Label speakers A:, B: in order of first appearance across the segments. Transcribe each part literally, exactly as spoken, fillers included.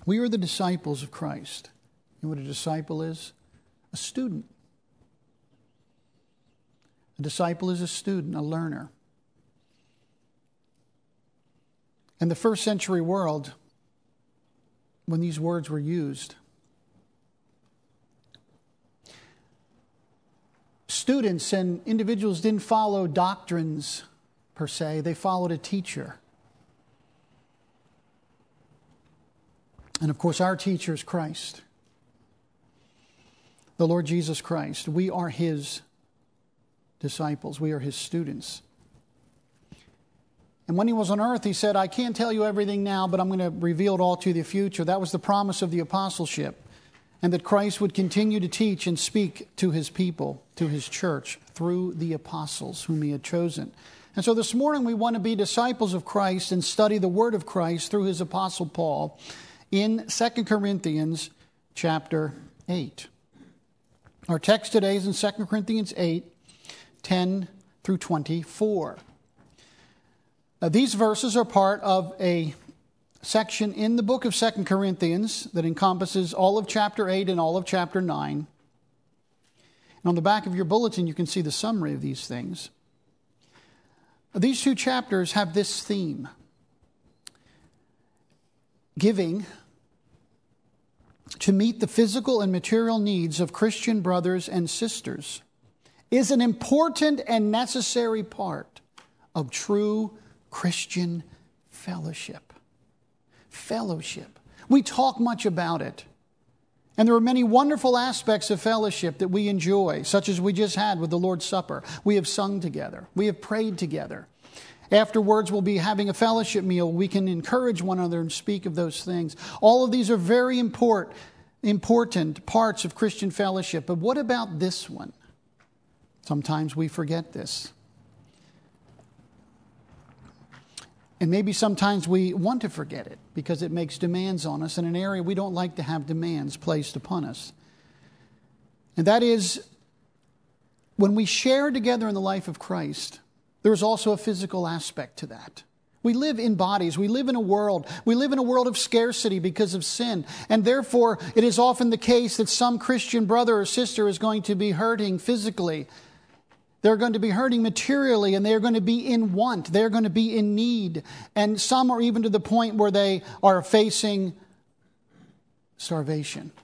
A: We are the disciples of Christ. You know what a disciple is? A student. A disciple is a student, a learner. In the first century world, when these words were used, students and individuals didn't follow doctrines per se, they followed a teacher. And of course, our teacher is Christ, the Lord Jesus Christ. We are His disciples. We are His students. And when He was on earth, He said, I can't tell you everything now, but I'm going to reveal it all to you in the future. That was the promise of the apostleship. And that Christ would continue to teach and speak to His people, to His church, through the apostles whom He had chosen. And so this morning we want to be disciples of Christ and study the Word of Christ through His apostle Paul in Second Corinthians chapter eight. Our text today is in Second Corinthians eight, ten through twenty-four. Now, these verses are part of a section in the book of Second Corinthians that encompasses all of chapter eight and all of chapter nine. And on the back of your bulletin, you can see the summary of these things. These two chapters have this theme: giving to meet the physical and material needs of Christian brothers and sisters is an important and necessary part of true Christian fellowship. Fellowship. We talk much about it. And there are many wonderful aspects of fellowship that we enjoy, such as we just had with the Lord's Supper. We have sung together. We have prayed together. Afterwards, we'll be having a fellowship meal. We can encourage one another and speak of those things. All of these are very important, important parts of Christian fellowship. But what about this one? Sometimes we forget this. And maybe sometimes we want to forget it because it makes demands on us in an area we don't like to have demands placed upon us. And that is, when we share together in the life of Christ, there is also a physical aspect to that. We live in bodies. We live in a world. We live in a world of scarcity because of sin. And therefore, it is often the case that some Christian brother or sister is going to be hurting physically. They're going to be hurting materially, and they're going to be in want. They're going to be in need. And some are even to the point where they are facing starvation.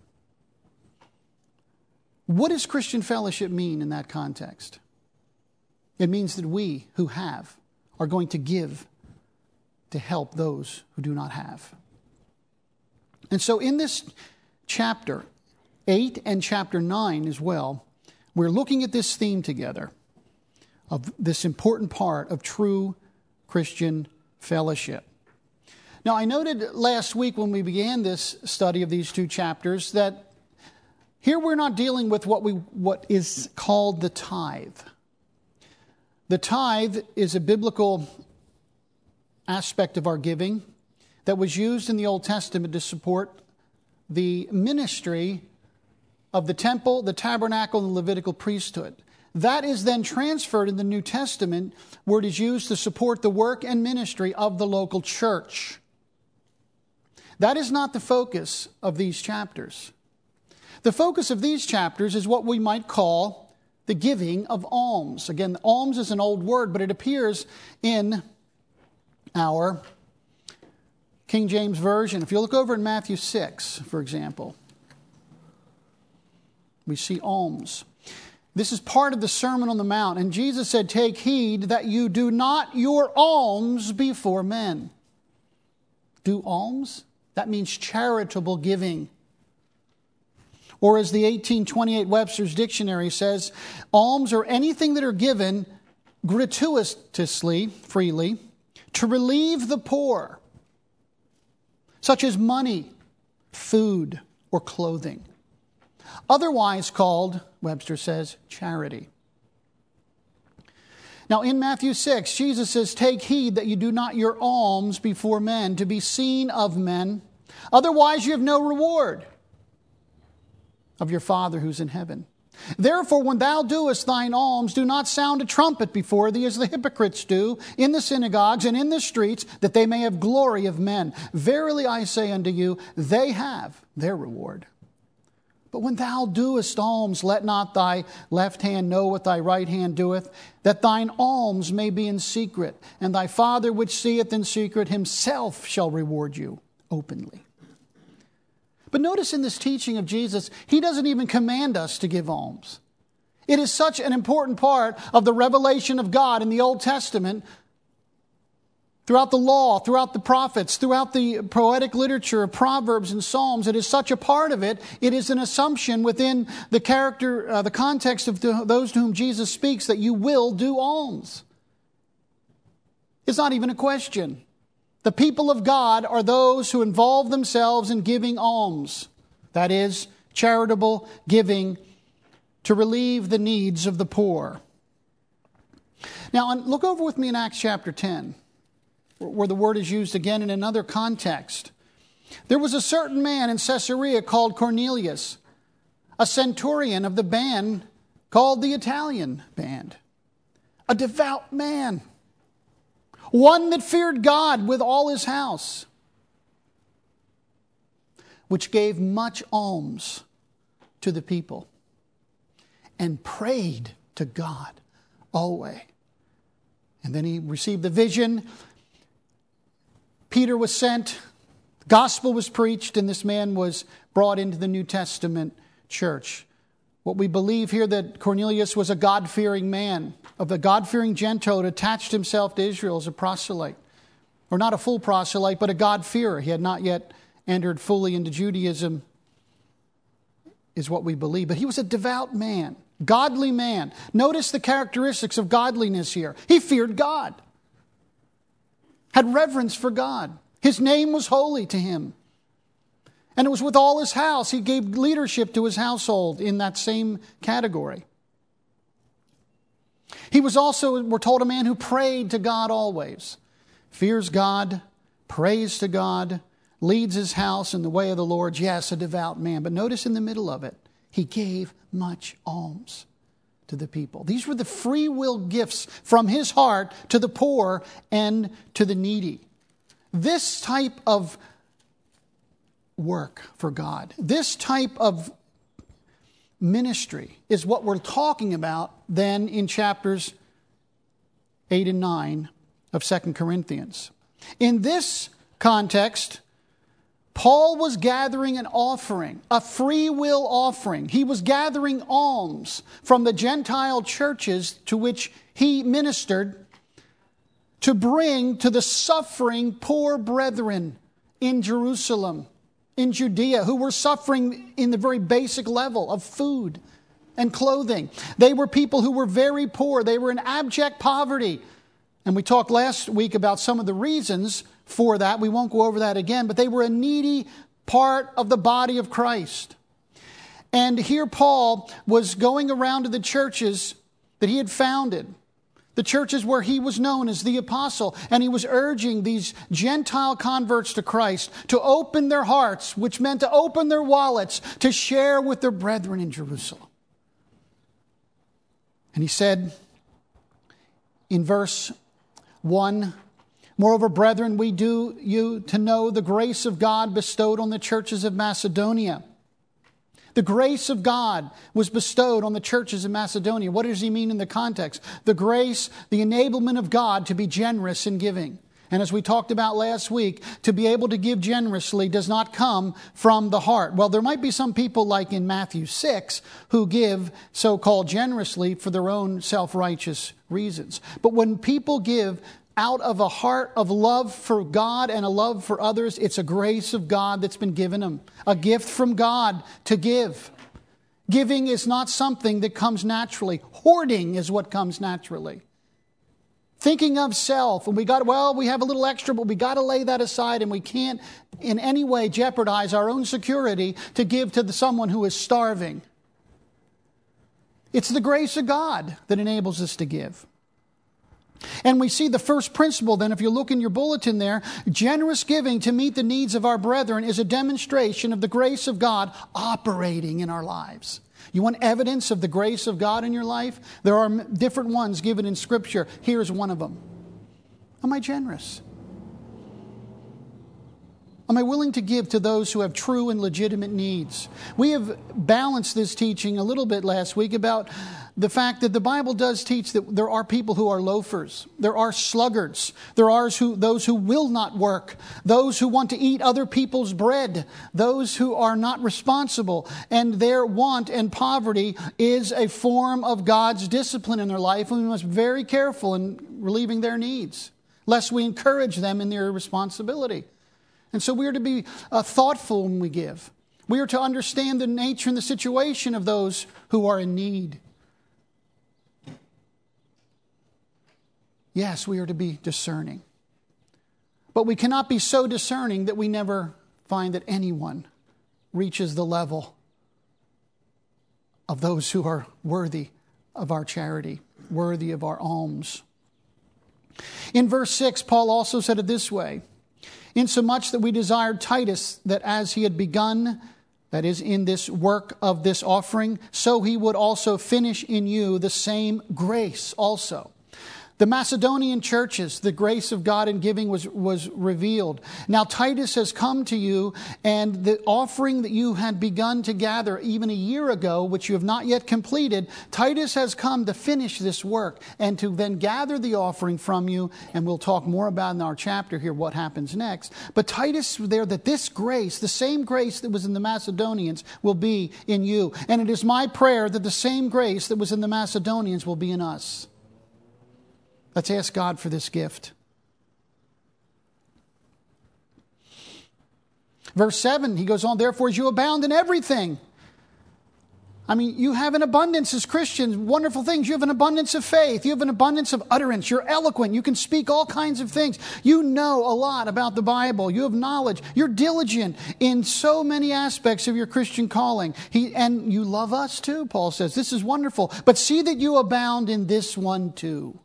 A: What does Christian fellowship mean in that context? It means that we who have are going to give to help those who do not have. And so in this chapter eight and chapter nine as well, we're looking at this theme together of this important part of true Christian fellowship. Now, I noted last week when we began this study of these two chapters that here we're not dealing with what we what is called the tithe. The tithe is a biblical aspect of our giving that was used in the Old Testament to support the ministry of the temple, the tabernacle, and the Levitical priesthood. That is then transferred in the New Testament, where it is used to support the work and ministry of the local church. That is not the focus of these chapters. The focus of these chapters is what we might call the giving of alms. Again, alms is an old word, but it appears in our King James Version. If you look over in Matthew six, for example, we see alms. This is part of the Sermon on the Mount. And Jesus said, "Take heed that you do not your alms before men." Do alms? That means charitable giving. Or as the eighteen twenty-eight Webster's Dictionary says, alms are anything that are given gratuitously, freely, to relieve the poor, such as money, food, or clothing. Otherwise called, Webster says, charity. Now in Matthew six, Jesus says, "Take heed that you do not your alms before men to be seen of men. Otherwise you have no reward of your Father who's in heaven." Therefore, when thou doest thine alms, do not sound a trumpet before thee, as the hypocrites do in the synagogues and in the streets, that they may have glory of men. Verily I say unto you, they have their reward. But when thou doest alms, let not thy left hand know what thy right hand doeth, that thine alms may be in secret, and thy Father which seeth in secret himself shall reward you openly. But notice in this teaching of Jesus, he doesn't even command us to give alms. It is such an important part of the revelation of God in the Old Testament, throughout the law, throughout the prophets, throughout the poetic literature of Proverbs and Psalms. It is such a part of it. It is an assumption within the character, uh, the context of the, those to whom Jesus speaks, that you will do alms. It's not even a question. The people of God are those who involve themselves in giving alms. That is, charitable giving to relieve the needs of the poor. Now, look over with me in Acts chapter ten, where the word is used again in another context. There was a certain man in Caesarea called Cornelius, a centurion of the band called the Italian band, a devout man, one that feared God with all his house, which gave much alms to the people, and prayed to God always. And then he received the vision. Peter was sent, the gospel was preached, and this man was brought into the New Testament church. What we believe here, that Cornelius was a God-fearing man, of a God-fearing Gentile who attached himself to Israel as a proselyte. Or not a full proselyte, but a God-fearer. He had not yet entered fully into Judaism, is what we believe. But he was a devout man, godly man. Notice the characteristics of godliness here. He feared God, had reverence for God. His name was holy to him. And it was with all his house. He gave leadership to his household in that same category. He was also, we're told, a man who prayed to God always. Fears God, prays to God, leads his house in the way of the Lord. Yes, a devout man. But notice in the middle of it, he gave much alms to the people. These were the free will gifts from his heart to the poor and to the needy. This type of work for God, this type of ministry is what we're talking about then in chapters eight and nine of Second Corinthians. In this context, Paul was gathering an offering, a free will offering. He was gathering alms from the Gentile churches to which he ministered to bring to the suffering poor brethren in Jerusalem, in Judea, who were suffering in the very basic level of food and clothing. They were people who were very poor. They were in abject poverty. And we talked last week about some of the reasons for that. We won't go over that again, but they were a needy part of the body of Christ. And here Paul was going around to the churches that he had founded, the churches where he was known as the apostle, and he was urging these Gentile converts to Christ to open their hearts, which meant to open their wallets, to share with their brethren in Jerusalem. And he said in verse one, moreover, brethren, we do you to know the grace of God bestowed on the churches of Macedonia. The grace of God was bestowed on the churches of Macedonia. What does he mean in the context? The grace, the enablement of God to be generous in giving. And as we talked about last week, to be able to give generously does not come from the heart. Well, there might be some people like in Matthew six who give so-called generously for their own self-righteous reasons. But when people give out of a heart of love for God and a love for others, it's a grace of God that's been given them. A gift from God to give. Giving is not something that comes naturally. Hoarding is what comes naturally. Thinking of self, and we got, well, we have a little extra, but we got to lay that aside, and we can't in any way jeopardize our own security to give to the, someone who is starving. It's the grace of God that enables us to give. And we see the first principle then, if you look in your bulletin there, generous giving to meet the needs of our brethren is a demonstration of the grace of God operating in our lives. You want evidence of the grace of God in your life? There are different ones given in Scripture. Here's one of them. Am I generous? Am I willing to give to those who have true and legitimate needs? We have balanced this teaching a little bit last week about the fact that the Bible does teach that there are people who are loafers. There are sluggards. There are who, those who will not work. Those who want to eat other people's bread. Those who are not responsible. And their want and poverty is a form of God's discipline in their life. And we must be very careful in relieving their needs, lest we encourage them in their responsibility. And so we are to be uh, thoughtful when we give. We are to understand the nature and the situation of those who are in need. Yes, we are to be discerning. But we cannot be so discerning that we never find that anyone reaches the level of those who are worthy of our charity, worthy of our alms. In verse six, Paul also said it this way, insomuch that we desired Titus that as he had begun, that is, in this work of this offering, so he would also finish in you the same grace also. The Macedonian churches, the grace of God in giving was, was revealed. Now Titus has come to you, and the offering that you had begun to gather even a year ago, which you have not yet completed, Titus has come to finish this work and to then gather the offering from you. And we'll talk more about in our chapter here what happens next. But Titus was there that this grace, the same grace that was in the Macedonians, will be in you. And it is my prayer that the same grace that was in the Macedonians will be in us. Let's ask God for this gift. Verse seven, he goes on, therefore as you abound in everything. I mean, you have an abundance as Christians, wonderful things. You have an abundance of faith. You have an abundance of utterance. You're eloquent. You can speak all kinds of things. You know a lot about the Bible. You have knowledge. You're diligent in so many aspects of your Christian calling. He, and you love us too, Paul says. This is wonderful. But see that you abound in this one too.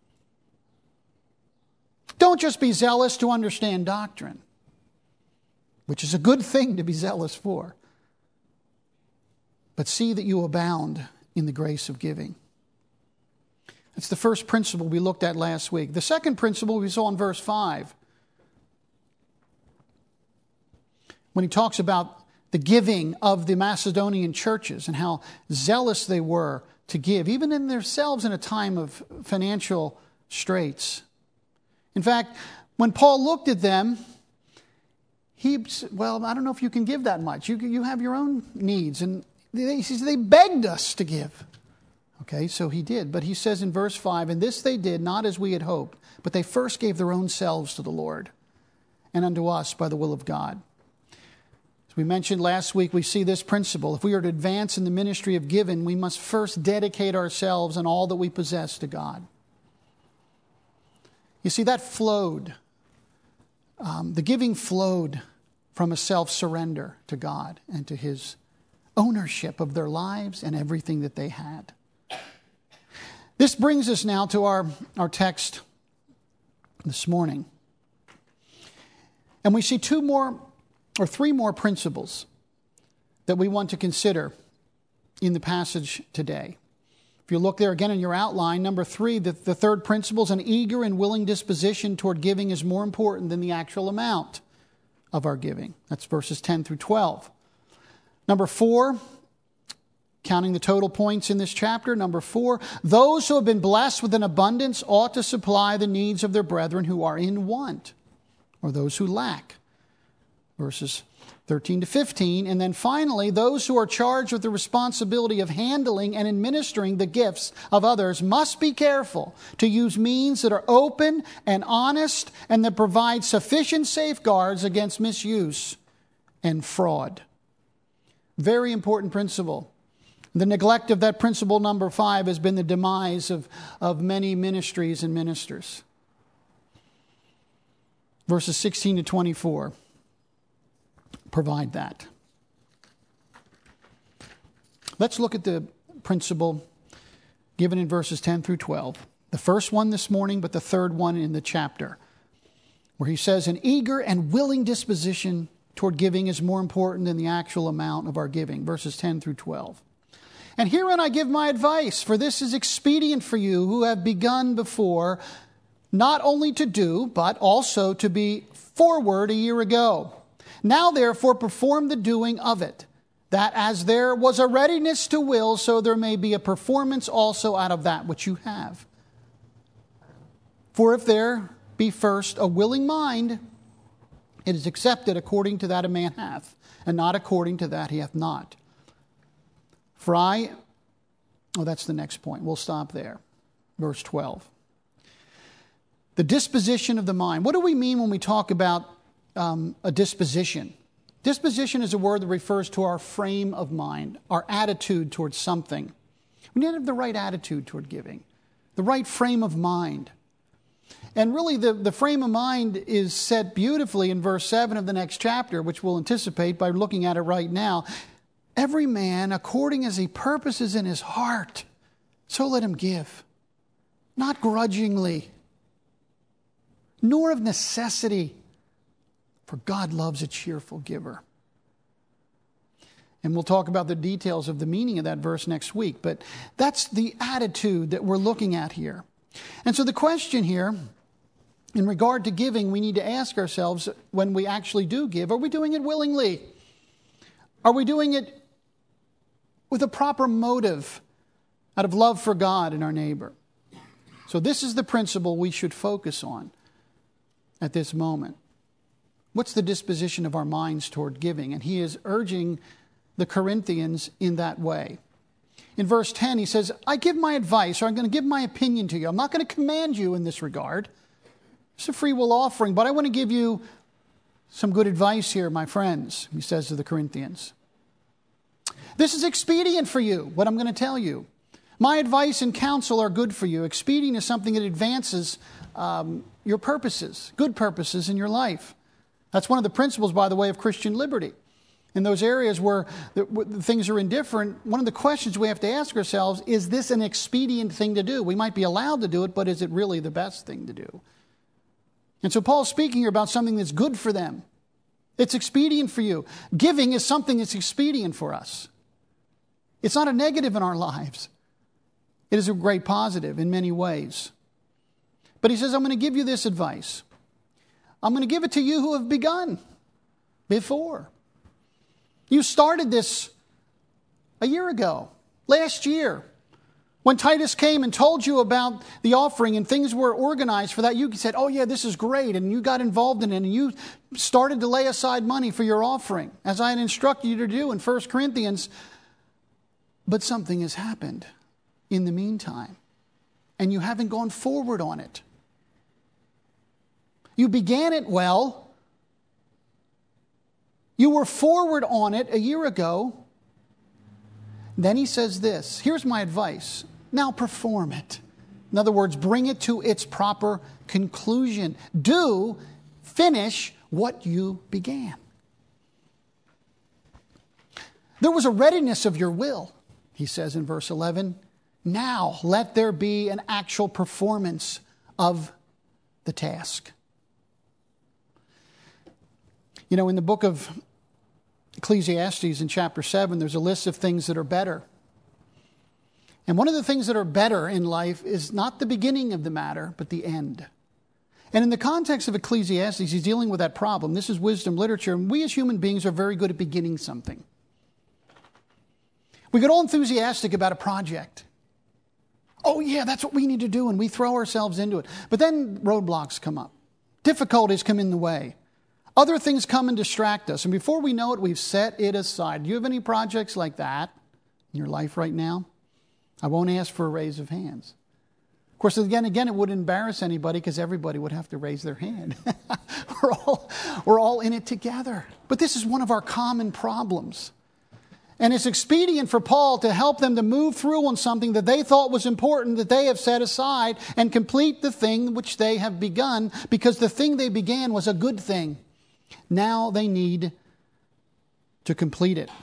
A: Don't just be zealous to understand doctrine, which is a good thing to be zealous for, but see that you abound in the grace of giving. That's the first principle we looked at last week. The second principle we saw in verse five, when he talks about the giving of the Macedonian churches and how zealous they were to give, even in themselves in a time of financial straits. In fact, when Paul looked at them, he said, well, I don't know if you can give that much. You, you have your own needs. And they, he says, they begged us to give. Okay, so he did. But he says in verse five, and this they did not as we had hoped, but they first gave their own selves to the Lord and unto us by the will of God. As we mentioned last week, we see this principle. If we are to advance in the ministry of giving, we must first dedicate ourselves and all that we possess to God. You see, that flowed. Um, the giving flowed from a self-surrender to God and to His ownership of their lives and everything that they had. This brings us now to our, our text this morning. And we see two more or three more principles that we want to consider in the passage today. If you look there again in your outline, number three, the, the third principle is an eager and willing disposition toward giving is more important than the actual amount of our giving. That's verses ten through twelve. Number four, counting the total points in this chapter, number four, those who have been blessed with an abundance ought to supply the needs of their brethren who are in want, or those who lack. Verses thirteen to fifteen. And then finally, those who are charged with the responsibility of handling and administering the gifts of others must be careful to use means that are open and honest and that provide sufficient safeguards against misuse and fraud. Very important principle. The neglect of that principle, number five, has been the demise of, of many ministries and ministers. Verses sixteen to twenty-four. Provide that. Let's look at the principle given in verses ten through twelve. The first one this morning, but the third one in the chapter, where he says, an eager and willing disposition toward giving is more important than the actual amount of our giving. Verses ten through twelve. And herein I give my advice, for this is expedient for you who have begun before, not only to do, but also to be forward a year ago. Now therefore perform the doing of it, that as there was a readiness to will, so there may be a performance also out of that which you have. For if there be first a willing mind, it is accepted according to that a man hath, and not according to that he hath not. For I, oh, that's the next point. We'll stop there. Verse twelve. The disposition of the mind. What do we mean when we talk about um, a disposition? Disposition is a word that refers to our frame of mind, our attitude towards something. We need to have the right attitude toward giving, the right frame of mind. And really the, the frame of mind is set beautifully in verse seven of the next chapter, which we'll anticipate by looking at it right now. Every man, according as he purposes in his heart, so let him give, not grudgingly, nor of necessity, for God loves a cheerful giver. And we'll talk about the details of the meaning of that verse next week, but that's the attitude that we're looking at here. And so the question here, in regard to giving, we need to ask ourselves when we actually do give, are we doing it willingly? Are we doing it with a proper motive out of love for God and our neighbor? So this is the principle we should focus on at this moment. What's the disposition of our minds toward giving? And he is urging the Corinthians in that way. In verse ten, he says, I give my advice, or I'm going to give my opinion to you. I'm not going to command you in this regard. It's a free will offering, but I want to give you some good advice here, my friends, he says to the Corinthians. This is expedient for you, what I'm going to tell you. My advice and counsel are good for you. Expedient is something that advances um, your purposes, good purposes in your life. That's one of the principles, by the way, of Christian liberty. In those areas where the, where the things are indifferent, one of the questions we have to ask ourselves, is this an expedient thing to do? We might be allowed to do it, but is it really the best thing to do? And so Paul's speaking here about something that's good for them. It's expedient for you. Giving is something that's expedient for us. It's not a negative in our lives. It is a great positive in many ways. But he says, I'm going to give you this advice. I'm going to give it to you who have begun before. You started this a year ago, last year. When Titus came and told you about the offering and things were organized for that, you said, oh yeah, this is great. And you got involved in it and you started to lay aside money for your offering, as I had instructed you to do in First Corinthians. But something has happened in the meantime, and you haven't gone forward on it. You began it well. You were forward on it a year ago. Then he says this, here's my advice. Now perform it. In other words, bring it to its proper conclusion. Do finish what you began. There was a readiness of your will, he says in verse eleven. Now let there be an actual performance of the task. You know, in the book of Ecclesiastes in chapter seven, there's a list of things that are better. And one of the things that are better in life is not the beginning of the matter, but the end. And in the context of Ecclesiastes, he's dealing with that problem. This is wisdom literature, and we as human beings are very good at beginning something. We get all enthusiastic about a project. Oh yeah, that's what we need to do, and we throw ourselves into it. But then roadblocks come up. Difficulties come in the way. Other things come and distract us. And before we know it, we've set it aside. Do you have any projects like that in your life right now? I won't ask for a raise of hands. Of course, again, again, it wouldn't embarrass anybody because everybody would have to raise their hand. we're, all, we're all in it together. But this is one of our common problems. And it's expedient for Paul to help them to move through on something that they thought was important, that they have set aside, and complete the thing which they have begun, because the thing they began was a good thing. Now they need to complete it.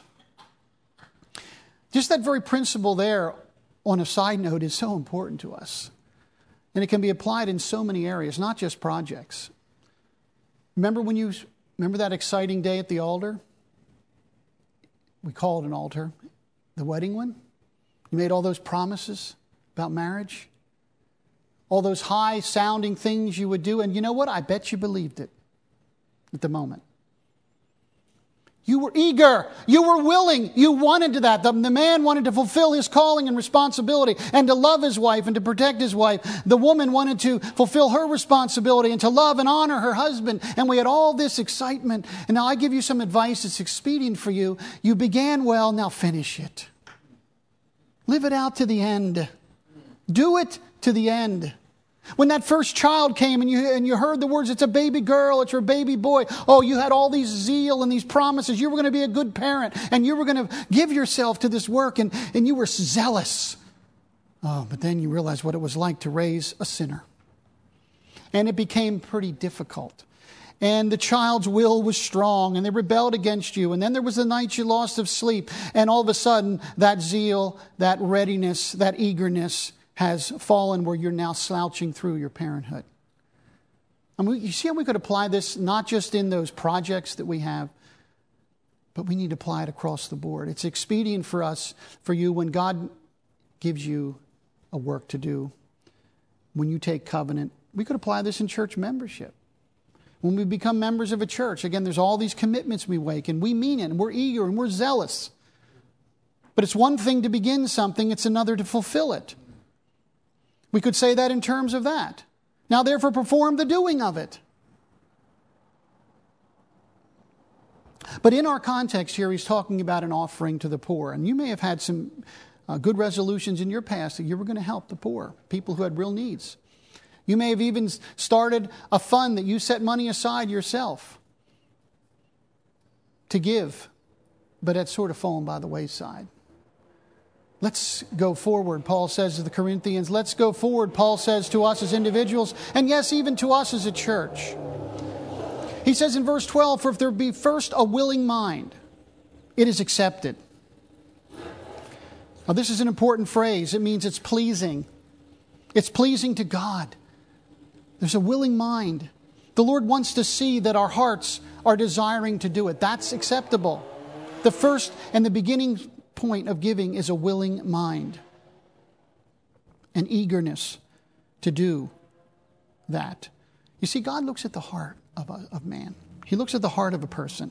A: Just that very principle there, on a side note, is so important to us. And it can be applied in so many areas, not just projects. Remember when you remember that exciting day at the altar? We call it an altar. The wedding one? You made all those promises about marriage. All those high-sounding things you would do. And you know what? I bet you believed it at the moment. You were eager. You were willing. You wanted to that. The, the man wanted to fulfill his calling and responsibility and to love his wife and to protect his wife. The woman wanted to fulfill her responsibility and to love and honor her husband. And we had all this excitement. And now I give you some advice that's expedient for you. You began well, now finish it. Live it out to the end. Do it to the end. When that first child came and you and you heard the words, it's a baby girl, it's your baby boy. Oh, you had all these zeal and these promises. You were going to be a good parent and you were going to give yourself to this work and, and you were zealous. Oh, but then you realized what it was like to raise a sinner. And it became pretty difficult. And the child's will was strong and they rebelled against you. And then there was the night you lost of sleep. And all of a sudden, that zeal, that readiness, that eagerness has fallen where you're now slouching through your parenthood. And we, you see how we could apply this not just in those projects that we have, but we need to apply it across the board. It's expedient for us, for you, when God gives you a work to do, when you take covenant. We could apply this in church membership. When we become members of a church, again, there's all these commitments we make, and we mean it, and we're eager, and we're zealous. But it's one thing to begin something, it's another to fulfill it. We could say that in terms of that. Now, therefore, perform the doing of it. But in our context here, he's talking about an offering to the poor. And you may have had some uh, good resolutions in your past that you were going to help the poor, people who had real needs. You may have even started a fund that you set money aside yourself to give, but had sort of fallen by the wayside. Let's go forward, Paul says to the Corinthians. Let's go forward, Paul says to us as individuals, and yes, even to us as a church. He says in verse twelve, for if there be first a willing mind, it is accepted. Now, this is an important phrase. It means it's pleasing. It's pleasing to God. There's a willing mind. The Lord wants to see that our hearts are desiring to do it. That's acceptable. The first and the beginning point of giving is a willing mind, an eagerness to do that. You see, God looks at the heart of, a, of man. He looks at the heart of a person.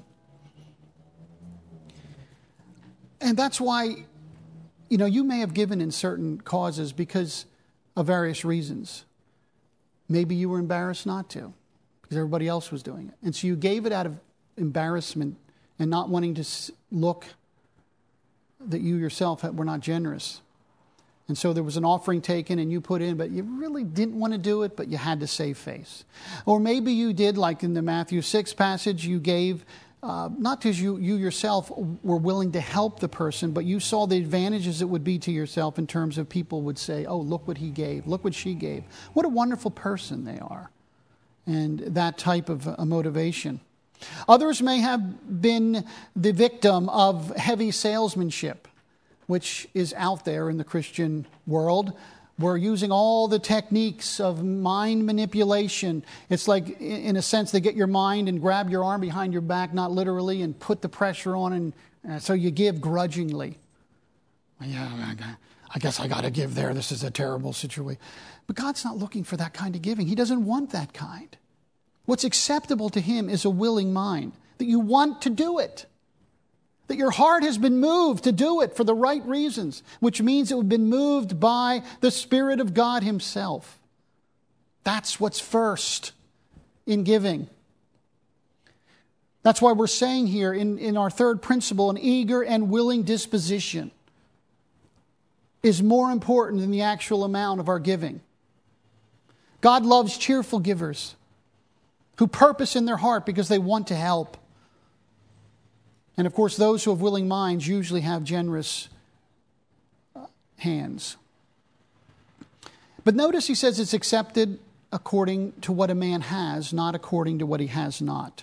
A: And that's why, you know, you may have given in certain causes because of various reasons. Maybe you were embarrassed not to because everybody else was doing it. And so you gave it out of embarrassment and not wanting to look that you yourself were not generous. And so there was an offering taken and you put in, but you really didn't want to do it, but you had to save face. Or maybe you did, like in the Matthew six passage, you gave, uh, not because you, you yourself were willing to help the person, but you saw the advantages it would be to yourself in terms of people would say, oh, look what he gave, look what she gave. What a wonderful person they are. And that type of a motivation. Others may have been the victim of heavy salesmanship, which is out there in the Christian world. We're using all the techniques of mind manipulation. It's like, in a sense, they get your mind and grab your arm behind your back, not literally, and put the pressure on, and uh, so you give grudgingly. Yeah, I guess I got to give there. This is a terrible situation. But God's not looking for that kind of giving. He doesn't want that kind. What's acceptable to him is a willing mind, that you want to do it, that your heart has been moved to do it for the right reasons, which means it would have been moved by the Spirit of God himself. That's what's first in giving. That's why we're saying here in, in our third principle, an eager and willing disposition is more important than the actual amount of our giving. God loves cheerful givers who purpose in their heart because they want to help. And of course, those who have willing minds usually have generous hands. But notice he says it's accepted according to what a man has, not according to what he has not.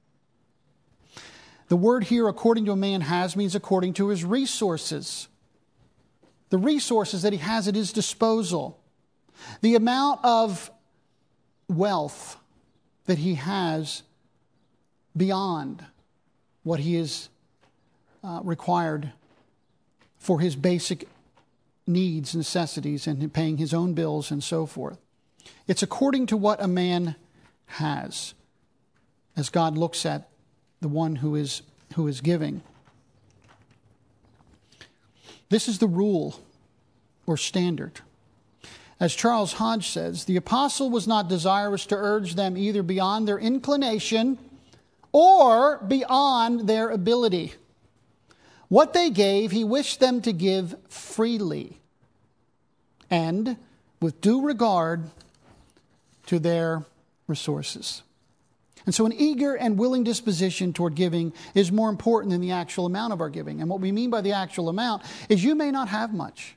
A: The word here, according to a man has, means according to his resources. The resources that he has at his disposal. The amount of wealth that he has beyond what he is uh, required for his basic needs, necessities, and paying his own bills and so forth. It's according to what a man has, as God looks at the one who is who is giving. This is the rule or standard. As Charles Hodge says, the apostle was not desirous to urge them either beyond their inclination or beyond their ability. What they gave, he wished them to give freely and with due regard to their resources. And so an eager and willing disposition toward giving is more important than the actual amount of our giving. And what we mean by the actual amount is you may not have much.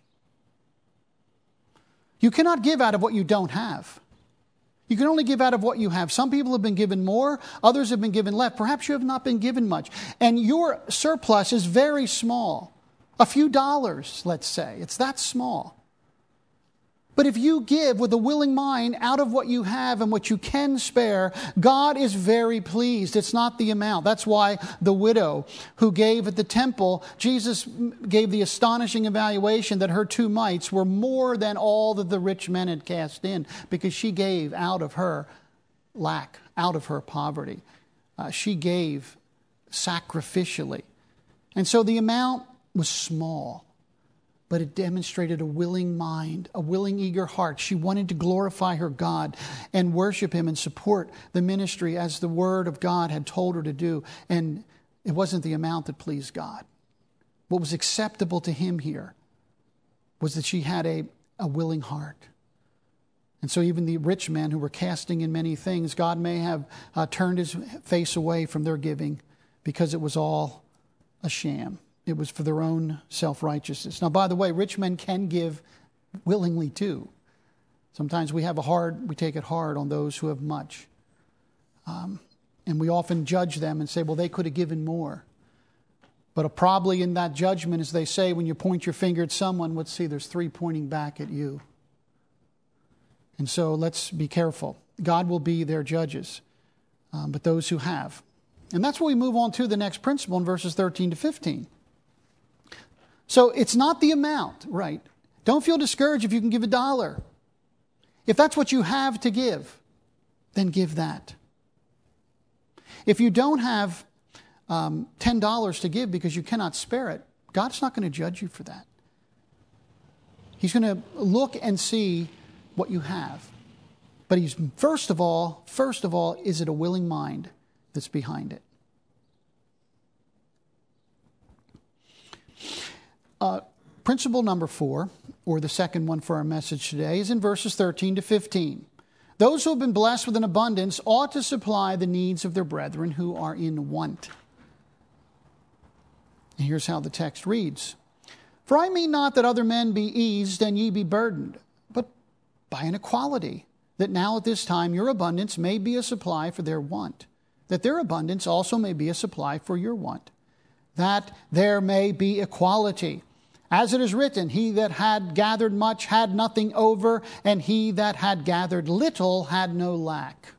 A: You cannot give out of what you don't have. You can only give out of what you have. Some people have been given more, others have been given less. Perhaps you have not been given much. And your surplus is very small. A few dollars, let's say. It's that small. But if you give with a willing mind out of what you have and what you can spare, God is very pleased. It's not the amount. That's why the widow who gave at the temple, Jesus gave the astonishing evaluation that her two mites were more than all that the rich men had cast in, because she gave out of her lack, out of her poverty. Uh, she gave sacrificially. And so the amount was small, but it demonstrated a willing mind, a willing, eager heart. She wanted to glorify her God and worship him and support the ministry as the word of God had told her to do. And it wasn't the amount that pleased God. What was acceptable to him here was that she had a, a willing heart. And so even the rich men who were casting in many things, God may have uh, turned his face away from their giving because it was all a sham. It was for their own self-righteousness. Now, by the way, rich men can give willingly too. Sometimes we have a hard, we take it hard on those who have much. Um, and we often judge them and say, well, they could have given more. But probably in that judgment, as they say, when you point your finger at someone, let's see, there's three pointing back at you. And so let's be careful. God will be their judges, um, but those who have. And that's where we move on to the next principle in verses thirteen to fifteen. So it's not the amount, right? Don't feel discouraged if you can give a dollar. If that's what you have to give, then give that. If you don't have um, ten dollars to give because you cannot spare it, God's not going to judge you for that. He's going to look and see what you have. But he's first of all, first of all, is it a willing mind that's behind it? Uh, principle number four, or the second one for our message today, is in verses thirteen to fifteen. Those who have been blessed with an abundance ought to supply the needs of their brethren who are in want. And here's how the text reads. For I mean not that other men be eased and ye be burdened, but by an equality, that now at this time your abundance may be a supply for their want, that their abundance also may be a supply for your want, that there may be equality. As it is written, he that had gathered much had nothing over, and he that had gathered little had no lack.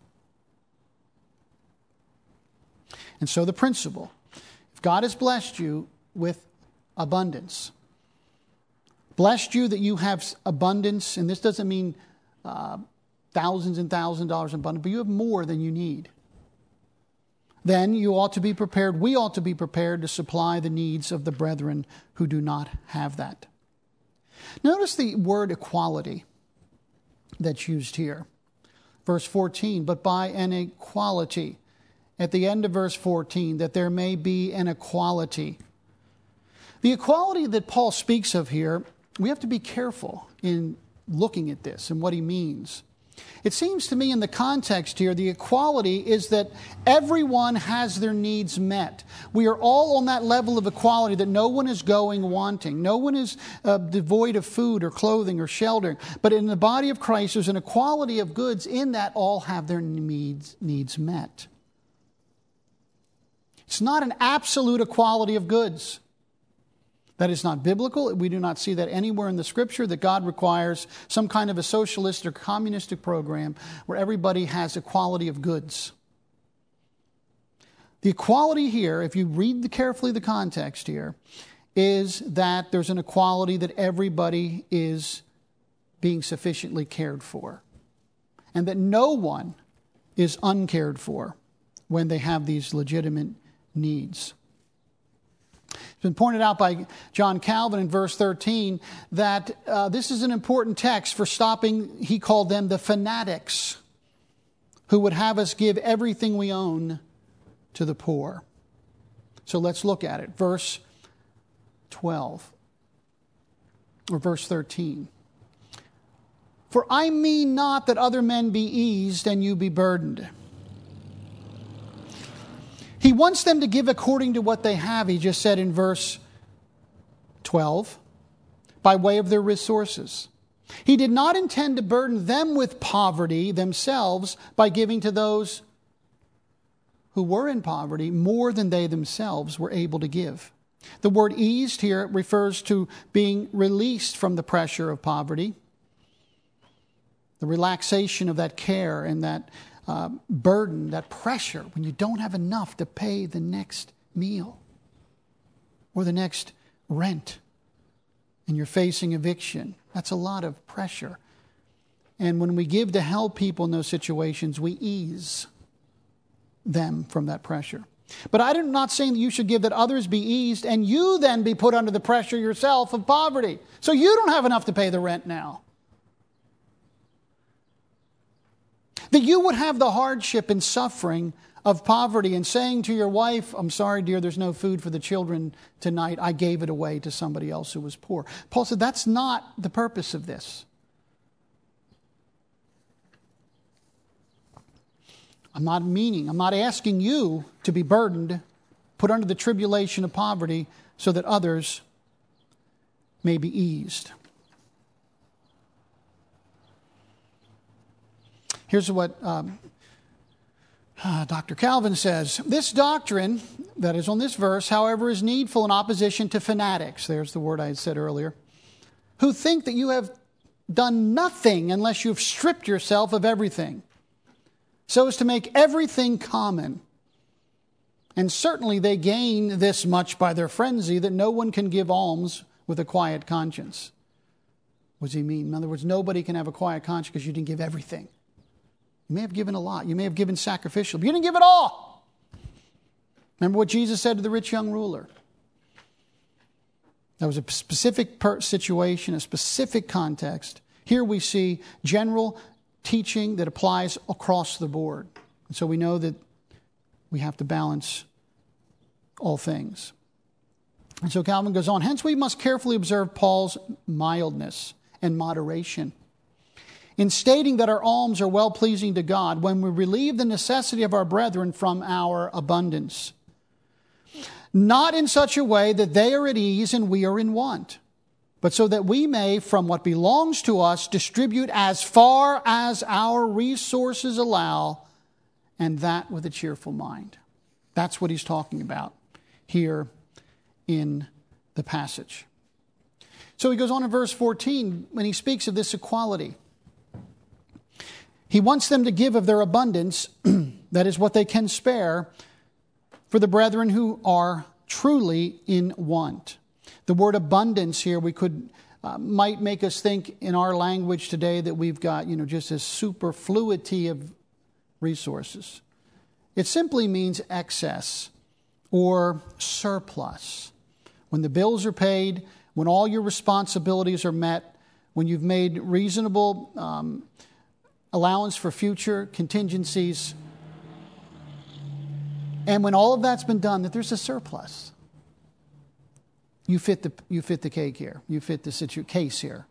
A: And so the principle, if God has blessed you with abundance, blessed you that you have abundance, and this doesn't mean uh, thousands and thousands of dollars in abundance, but you have more than you need, then you ought to be prepared, we ought to be prepared to supply the needs of the brethren who do not have that. Notice the word equality that's used here. Verse fourteen, but by an equality. At the end of verse fourteen, that there may be an equality. The equality that Paul speaks of here, we have to be careful in looking at this and what he means. It seems to me in the context here, the equality is that everyone has their needs met. We are all on that level of equality that no one is going wanting. No one is uh, devoid of food or clothing or shelter. But in the body of Christ, there's an equality of goods in that all have their needs, needs met. It's not an absolute equality of goods. That is not biblical. We do not see that anywhere in the Scripture, that God requires some kind of a socialist or communistic program where everybody has equality of goods. The equality here, if you read carefully the context here, is that there's an equality that everybody is being sufficiently cared for, and that no one is uncared for when they have these legitimate needs. It's been pointed out by John Calvin in verse thirteen that uh, this is an important text for stopping, he called them the fanatics, who would have us give everything we own to the poor. So let's look at it. Verse twelve, or verse thirteen. For I mean not that other men be eased and you be burdened. He wants them to give according to what they have, he just said in verse twelve, by way of their resources. He did not intend to burden them with poverty themselves by giving to those who were in poverty more than they themselves were able to give. The word eased here refers to being released from the pressure of poverty, the relaxation of that care and that uh, burden, that pressure when you don't have enough to pay the next meal or the next rent and you're facing eviction. That's a lot of pressure. And when we give to help people in those situations, we ease them from that pressure. But I'm not saying that you should give that others be eased and you then be put under the pressure yourself of poverty. So you don't have enough to pay the rent now. That you would have the hardship and suffering of poverty and saying to your wife, I'm sorry, dear, there's no food for the children tonight. I gave it away to somebody else who was poor. Paul said that's not the purpose of this. I'm not meaning, I'm not asking you to be burdened, put under the tribulation of poverty so that others may be eased. Here's what um, uh, Doctor Calvin says. This doctrine that is on this verse, however, is needful in opposition to fanatics. There's the word I had said earlier. Who think that you have done nothing unless you've stripped yourself of everything, so as to make everything common. And certainly they gain this much by their frenzy, that no one can give alms with a quiet conscience. What does he mean? In other words, nobody can have a quiet conscience because you didn't give everything. You may have given a lot. You may have given sacrificial, but you didn't give it all. Remember what Jesus said to the rich young ruler? That was a specific situation, a specific context. Here we see general teaching that applies across the board. And so we know that we have to balance all things. And so Calvin goes on, hence we must carefully observe Paul's mildness and moderation in stating that our alms are well-pleasing to God when we relieve the necessity of our brethren from our abundance. Not in such a way that they are at ease and we are in want, but so that we may, from what belongs to us, distribute as far as our resources allow, and that with a cheerful mind. That's what he's talking about here in the passage. So he goes on in verse fourteen when he speaks of this equality. He wants them to give of their abundance, that is what they can spare, for the brethren who are truly in want. The word abundance here we could uh, might make us think in our language today that we've got, you know, just a superfluity of resources. It simply means excess or surplus. When the bills are paid, when all your responsibilities are met, when you've made reasonable um, allowance for future contingencies, and when all of that's been done, that there's a surplus. You fit the you fit the cake here. You fit the situ- case here.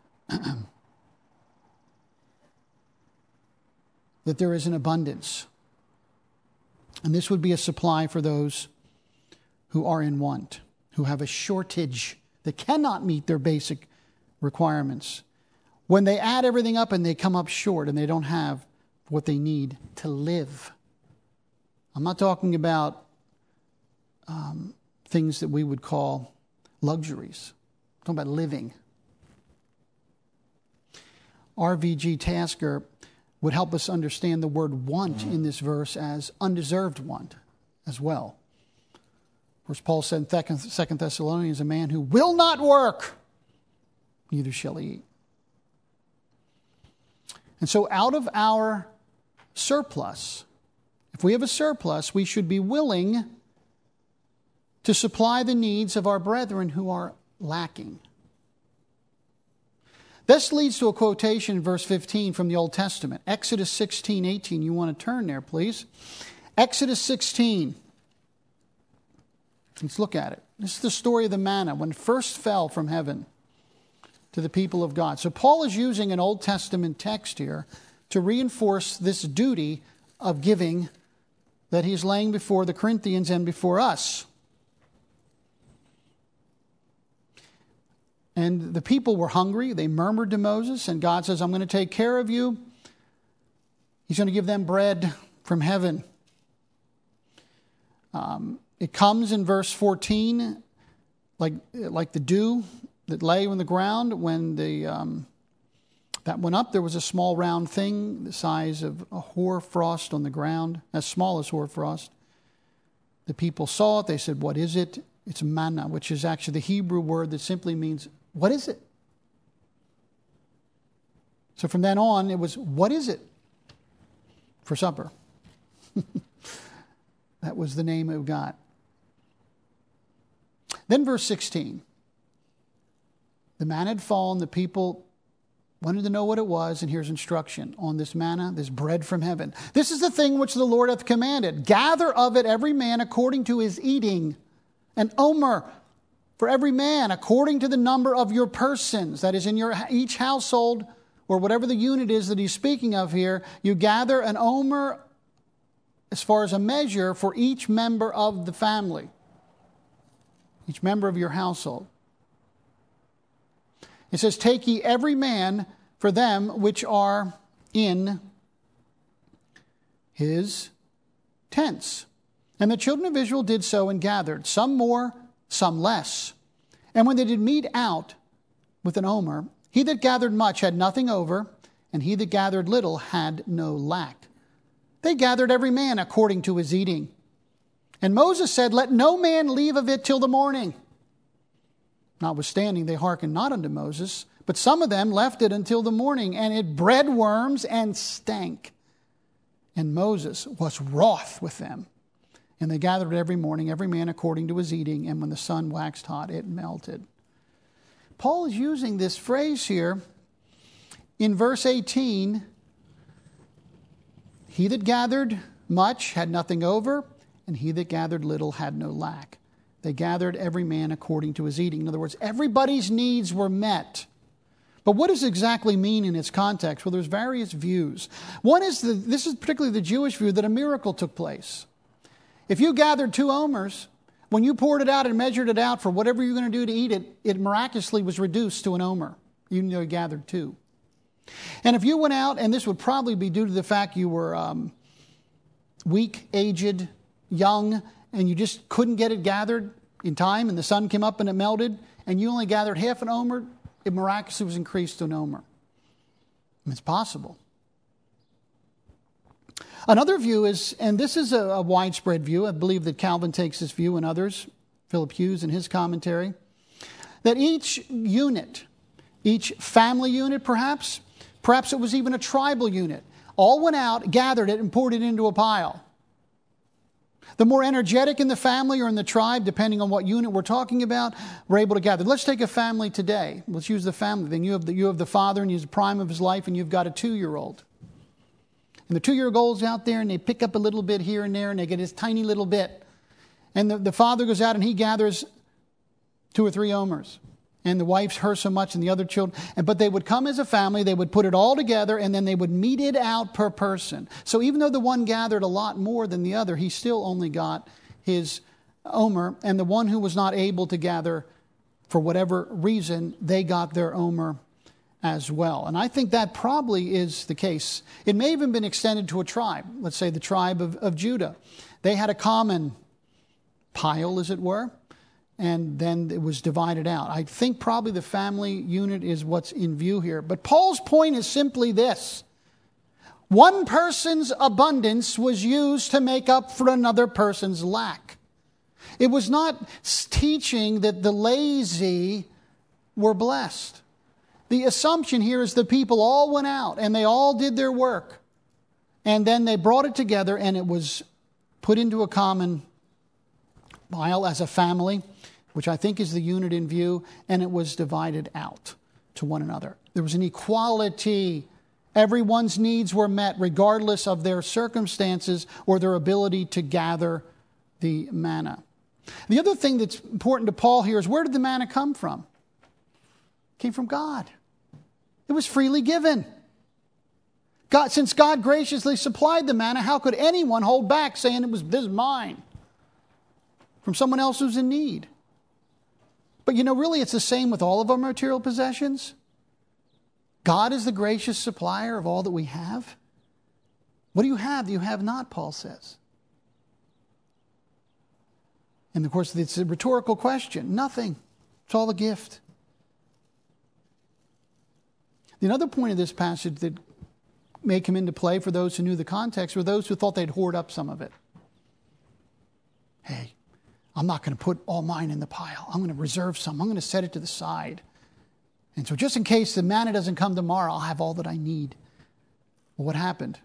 A: That there is an abundance. And this would be a supply for those who are in want, who have a shortage that cannot meet their basic requirements. When they add everything up and they come up short and they don't have what they need to live. I'm not talking about um, things that we would call luxuries. I'm talking about living. R V G Tasker would help us understand the word want in this verse as undeserved want as well. Whereas Paul said in Second Thessalonians, a man who will not work, neither shall he eat. And so out of our surplus, if we have a surplus, we should be willing to supply the needs of our brethren who are lacking. This leads to a quotation in verse fifteen from the Old Testament. Exodus sixteen eighteen. You want to turn there, please. Exodus sixteen. Let's look at it. This is the story of the manna when it first fell from heaven to the people of God. So Paul is using an Old Testament text here to reinforce this duty of giving that he's laying before the Corinthians and before us. And the people were hungry. They murmured to Moses, and God says, I'm going to take care of you. He's going to give them bread from heaven. Um, it comes in verse fourteen, like, like the dew that lay on the ground. When the um, that went up, there was a small round thing the size of a hoar frost on the ground, as small as hoar frost. The people saw it. They said, what is it? It's manna, which is actually the Hebrew word that simply means, what is it? So from then on, it was, what is it for supper? That was the name it got. Then verse sixteen. The manna had fallen, the people wanted to know what it was, and here's instruction on this manna, this bread from heaven. This is the thing which the Lord hath commanded. Gather of it every man according to his eating, an omer for every man according to the number of your persons. That is, in your each household, or whatever the unit is that he's speaking of here, you gather an omer as far as a measure for each member of the family, each member of your household. It says, take ye every man for them which are in his tents. And the children of Israel did so and gathered, some more, some less. And when they did meet out with an omer, he that gathered much had nothing over, and he that gathered little had no lack. They gathered every man according to his eating. And Moses said, let no man leave of it till the morning. Notwithstanding, they hearkened not unto Moses, but some of them left it until the morning, and it bred worms and stank. And Moses was wroth with them. And they gathered every morning, every man according to his eating, and when the sun waxed hot, it melted. Paul is using this phrase here in verse eighteen. He that gathered much had nothing over, and he that gathered little had no lack. They gathered every man according to his eating. In other words, everybody's needs were met. But what does it exactly mean in its context? Well, there's various views. One is, the, this is particularly the Jewish view, that a miracle took place. If you gathered two omers, when you poured it out and measured it out for whatever you're going to do to eat it, it miraculously was reduced to an omer, even though you gathered two. And if you went out, and this would probably be due to the fact you were um, weak, aged, young, and you just couldn't get it gathered in time, and the sun came up and it melted, and you only gathered half an omer, it miraculously was increased to an omer. It's possible. Another view is, and this is a, a widespread view, I believe that Calvin takes this view and others, Philip Hughes in his commentary, that each unit, each family unit perhaps, perhaps it was even a tribal unit, all went out, gathered it, and poured it into a pile. The more energetic in the family or in the tribe, depending on what unit we're talking about, were able to gather. Let's take a family today. Let's use the family thing. You have the, you have the father, and he's the prime of his life, and you've got a two-year-old. And the two-year-old's out there, and they pick up a little bit here and there, and they get this tiny little bit. And the, the father goes out, and he gathers two or three omers. And the wife's her so much, and the other children. And, but they would come as a family, they would put it all together, and then they would mete it out per person. So even though the one gathered a lot more than the other, he still only got his omer. And the one who was not able to gather, for whatever reason, they got their omer as well. And I think that probably is the case. It may have even been extended to a tribe. Let's say the tribe of, of Judah. They had a common pile, as it were. And then it was divided out. I think probably the family unit is what's in view here. But Paul's point is simply this. One person's abundance was used to make up for another person's lack. It was not teaching that the lazy were blessed. The assumption here is the people all went out and they all did their work. And then they brought it together and it was put into a common pile as a family, which I think is the unit in view, and it was divided out to one another. There was an equality. Everyone's needs were met regardless of their circumstances or their ability to gather the manna. The other thing that's important to Paul here is, where did the manna come from? It came from God. It was freely given. God, since God graciously supplied the manna, how could anyone hold back saying it was this is mine from someone else who's in need? But you know, really it's the same with all of our material possessions. God is the gracious supplier of all that we have. What do you have that you have not, Paul says? And of course, it's a rhetorical question. Nothing. It's all a gift. Another point of this passage that may come into play for those who knew the context were those who thought they'd hoard up some of it. Hey, I'm not going to put all mine in the pile. I'm going to reserve some. I'm going to set it to the side. And so just in case the manna doesn't come tomorrow, I'll have all that I need. Well, what happened?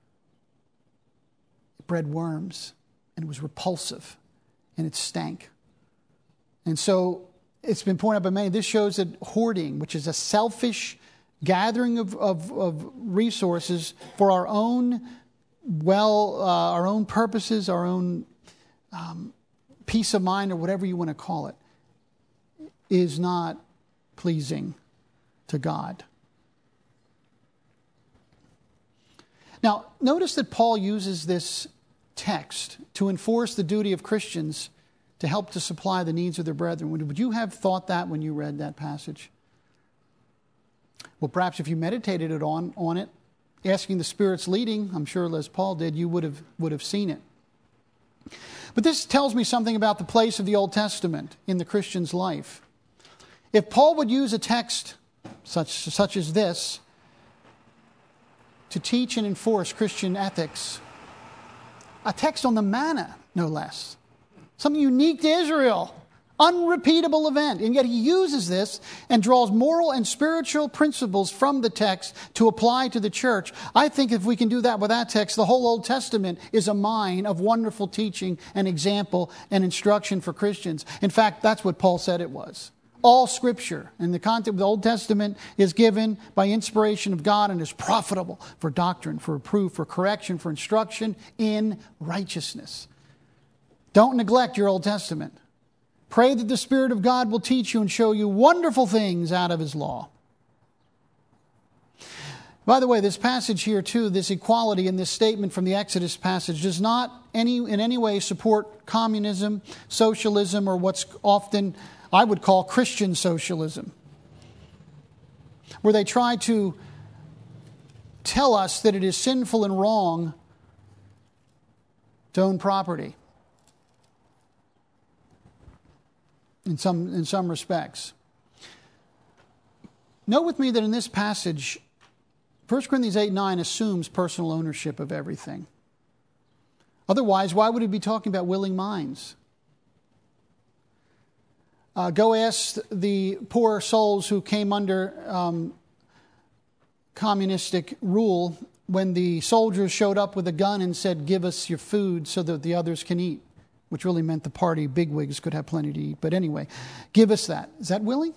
A: It bred worms, and it was repulsive, and it stank. And so it's been pointed out by many, this shows that hoarding, which is a selfish gathering of, of, of resources for our own, well, uh, our own purposes, our own um, peace of mind, or whatever you want to call it, is not pleasing to God. Now, notice that Paul uses this text to enforce the duty of Christians to help to supply the needs of their brethren. Would you have thought that when you read that passage? Well, perhaps if you meditated it on, on it, asking the Spirit's leading, I'm sure as Paul did, you would have would have seen it. But this tells me something about the place of the Old Testament in the Christian's life. If Paul would use a text such, such as this to teach and enforce Christian ethics, a text on the manna, no less, something unique to Israel, unrepeatable event, and yet he uses this and draws moral and spiritual principles from the text to apply to the church. I think if we can do that with that text, the whole Old Testament is a mine of wonderful teaching and example and instruction for Christians. In fact, that's what Paul said it was. All Scripture in the context of the Old Testament is given by inspiration of God and is profitable for doctrine, for reproof, for correction, for instruction in righteousness. Don't neglect your Old Testament. Pray that the Spirit of God will teach you and show you wonderful things out of His law. By the way, this passage here too, this equality in this statement from the Exodus passage does not any in any way support communism, socialism, or what's often I would call Christian socialism, where they try to tell us that it is sinful and wrong to own property in some, in some respects. Note with me that in this passage, First Corinthians eight nine assumes personal ownership of everything. Otherwise, why would it be talking about willing minds? Uh, go ask the poor souls who came under um, communistic rule when the soldiers showed up with a gun and said, "Give us your food so that the others can eat," which really meant the party bigwigs could have plenty to eat. But anyway, give us that. Is that willing?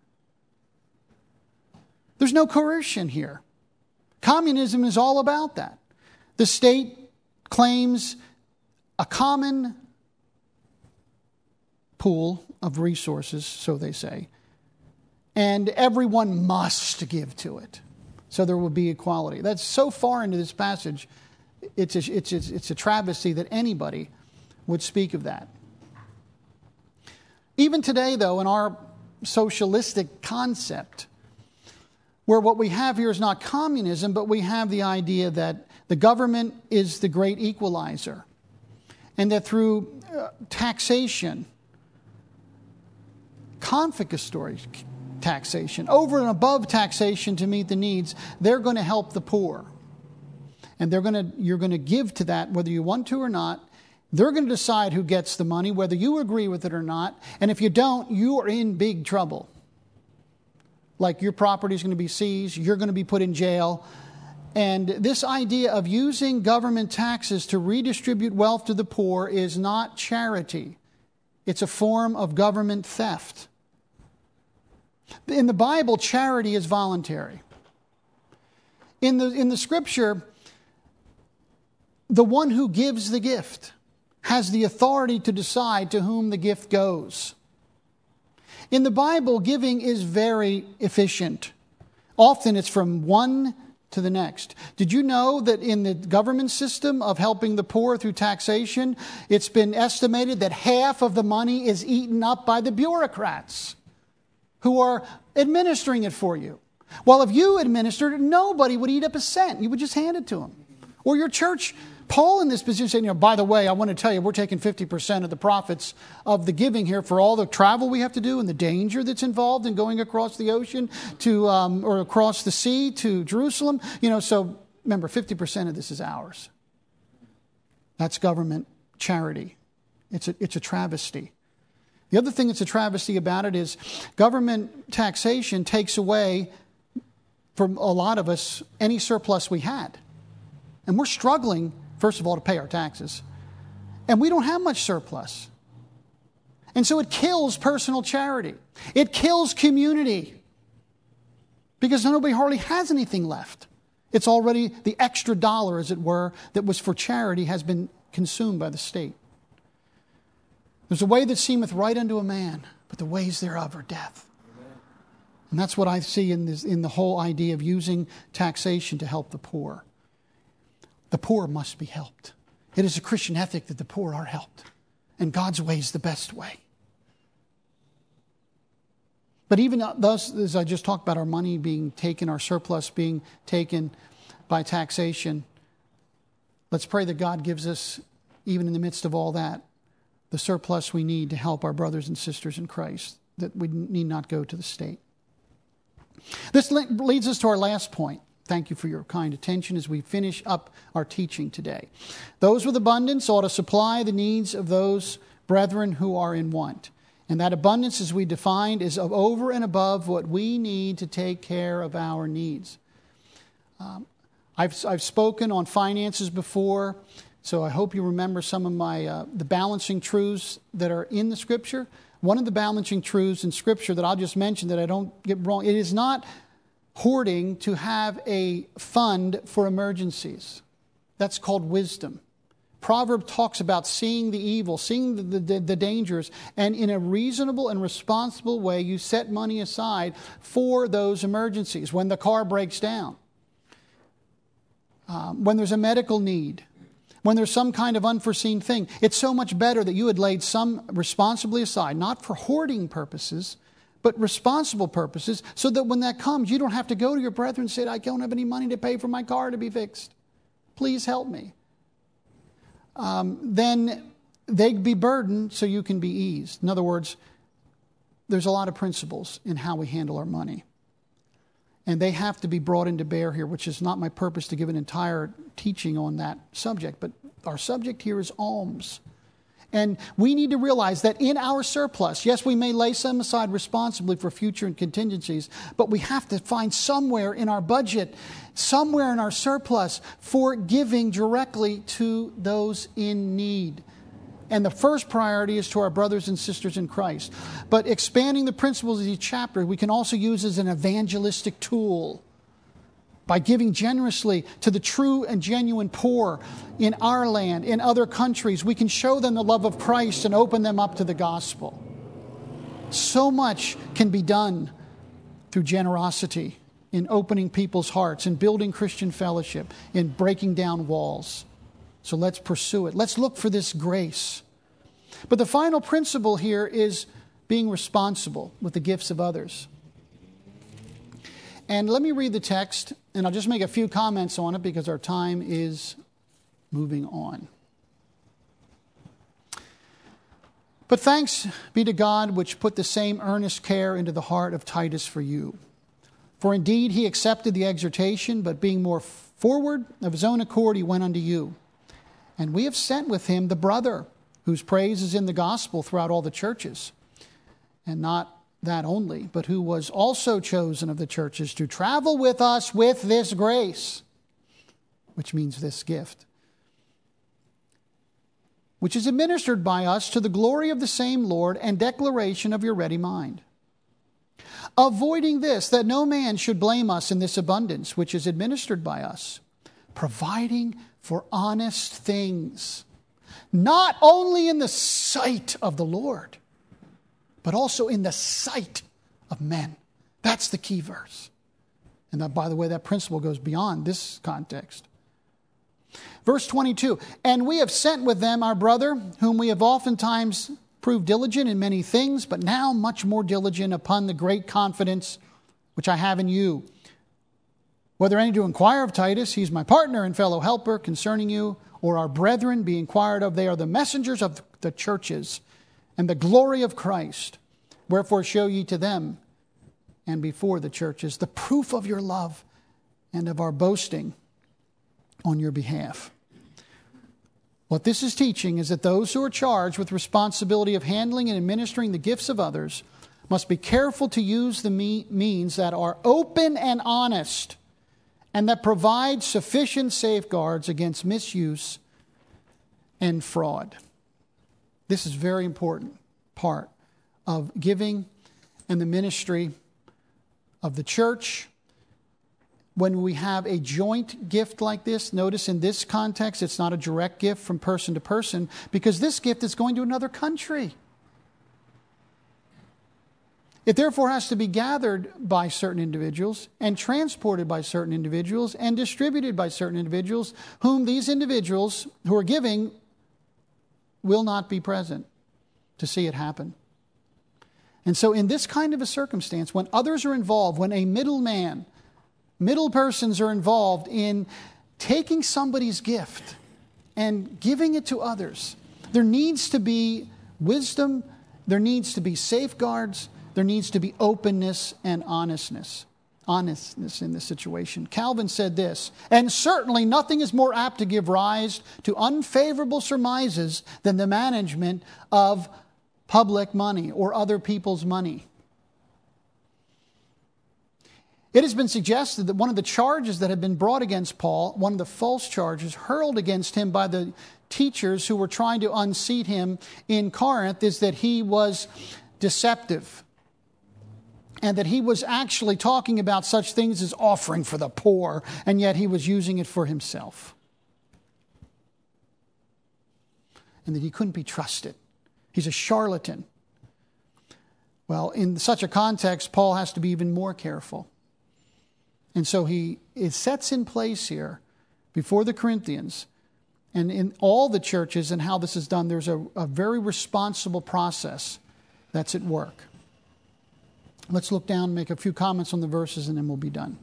A: There's no coercion here. Communism is all about that. The state claims a common pool of resources, so they say, and everyone must give to it. So there will be equality. That's so far into this passage, it's a, it's, it's, it's a travesty that anybody would speak of that. Even today, though, in our socialistic concept, where what we have here is not communism, but we have the idea that the government is the great equalizer, and that through uh, taxation, confiscatory taxation, over and above taxation to meet the needs, they're going to help the poor. And they're going to, you're going to give to that whether you want to or not, They're going to decide who gets the money, whether you agree with it or not. And if you don't, you are in big trouble. Like your property is going to be seized, you're going to be put in jail. And this idea of using government taxes to redistribute wealth to the poor is not charity. It's a form of government theft. In the Bible, charity is voluntary. In the, in the Scripture, the one who gives the gift has the authority to decide to whom the gift goes. In the Bible, giving is very efficient. Often it's from one to the next. Did you know that in the government system of helping the poor through taxation, it's been estimated that half of the money is eaten up by the bureaucrats who are administering it for you? Well, if you administered it, nobody would eat up a cent. You would just hand it to them. Or your church, Paul in this position saying, you know, by the way, I want to tell you, we're taking fifty percent of the profits of the giving here for all the travel we have to do and the danger that's involved in going across the ocean to, um, or across the sea to Jerusalem. You know, so remember, fifty percent of this is ours. That's government charity. It's a, it's a travesty. The other thing that's a travesty about it is government taxation takes away from a lot of us any surplus we had. And we're struggling, first of all, to pay our taxes. And we don't have much surplus. And so it kills personal charity. It kills community. Because nobody hardly has anything left. It's already the extra dollar, as it were, that was for charity has been consumed by the state. There's a way that seemeth right unto a man, but the ways thereof are death. Amen. And that's what I see in this, in the whole idea of using taxation to help the poor. The poor must be helped. It is a Christian ethic that the poor are helped. And God's way is the best way. But even thus, as I just talked about, our money being taken, our surplus being taken by taxation, let's pray that God gives us, even in the midst of all that, the surplus we need to help our brothers and sisters in Christ, that we need not go to the state. This leads us to our last point. Thank you for your kind attention as we finish up our teaching today. Those with abundance ought to supply the needs of those brethren who are in want. And that abundance, as we defined, is of over and above what we need to take care of our needs. Um, I've, I've spoken on finances before, so I hope you remember some of my uh, the balancing truths that are in the Scripture. One of the balancing truths in Scripture that I'll just mention that I don't get wrong, it is not hoarding to have a fund for emergencies. That's called wisdom. Proverb talks about seeing the evil, seeing the, the, the dangers, and in a reasonable and responsible way, you set money aside for those emergencies. When the car breaks down, um, when there's a medical need, when there's some kind of unforeseen thing, it's so much better that you had laid some responsibly aside, not for hoarding purposes, but responsible purposes, so that when that comes, you don't have to go to your brethren and say, I don't have any money to pay for my car to be fixed. Please help me. Um, then they'd be burdened so you can be eased. In other words, there's a lot of principles in how we handle our money. And they have to be brought into bear here, which is not my purpose to give an entire teaching on that subject. But our subject here is alms. And we need to realize that in our surplus, yes, we may lay some aside responsibly for future contingencies, but we have to find somewhere in our budget, somewhere in our surplus for giving directly to those in need. And the first priority is to our brothers and sisters in Christ. But expanding the principles of each chapter, we can also use as an evangelistic tool by giving generously to the true and genuine poor in our land, in other countries. We can show them the love of Christ and open them up to the gospel. So much can be done through generosity, in opening people's hearts, in building Christian fellowship, in breaking down walls. So let's pursue it. Let's look for this grace. But the final principle here is being responsible with the gifts of others. And let me read the text, and I'll just make a few comments on it because our time is moving on. But thanks be to God, which put the same earnest care into the heart of Titus for you. For indeed he accepted the exhortation, but being more forward of his own accord, he went unto you. And we have sent with him the brother, whose praise is in the gospel throughout all the churches. And not that only, but who was also chosen of the churches to travel with us with this grace, which means this gift, which is administered by us to the glory of the same Lord and declaration of your ready mind. Avoiding this, that no man should blame us in this abundance, which is administered by us, providing for honest things, not only in the sight of the Lord, but also in the sight of men. That's the key verse. And that, by the way, that principle goes beyond this context. Verse twenty-two, and we have sent with them our brother, whom we have oftentimes proved diligent in many things, but now much more diligent upon the great confidence which I have in you. Whether any do inquire of Titus, he's my partner and fellow helper concerning you, or our brethren be inquired of, they are the messengers of the churches and the glory of Christ. Wherefore show ye to them and before the churches the proof of your love and of our boasting on your behalf. What this is teaching is that those who are charged with responsibility of handling and administering the gifts of others must be careful to use the me- means that are open and honest and that provide sufficient safeguards against misuse and fraud. This is a very important part of giving and the ministry of the church. When we have a joint gift like this, notice in this context, it's not a direct gift from person to person, because this gift is going to another country. It therefore has to be gathered by certain individuals and transported by certain individuals and distributed by certain individuals, whom these individuals who are giving will not be present to see it happen. And so in this kind of a circumstance, when others are involved, when a middleman Middle persons are involved in taking somebody's gift and giving it to others, there needs to be wisdom, there needs to be safeguards, there needs to be openness and honestness. Honestness in this situation. Calvin said this, and certainly nothing is more apt to give rise to unfavorable surmises than the management of public money or other people's money. It has been suggested that one of the charges that had been brought against Paul, one of the false charges hurled against him by the teachers who were trying to unseat him in Corinth, is that he was deceptive. And that he was actually talking about such things as offering for the poor, and yet he was using it for himself. And that he couldn't be trusted. He's a charlatan. Well, in such a context, Paul has to be even more careful. And so he it sets in place here before the Corinthians and in all the churches and how this is done, there's a, a very responsible process that's at work. Let's look down, make a few comments on the verses, and then we'll be done.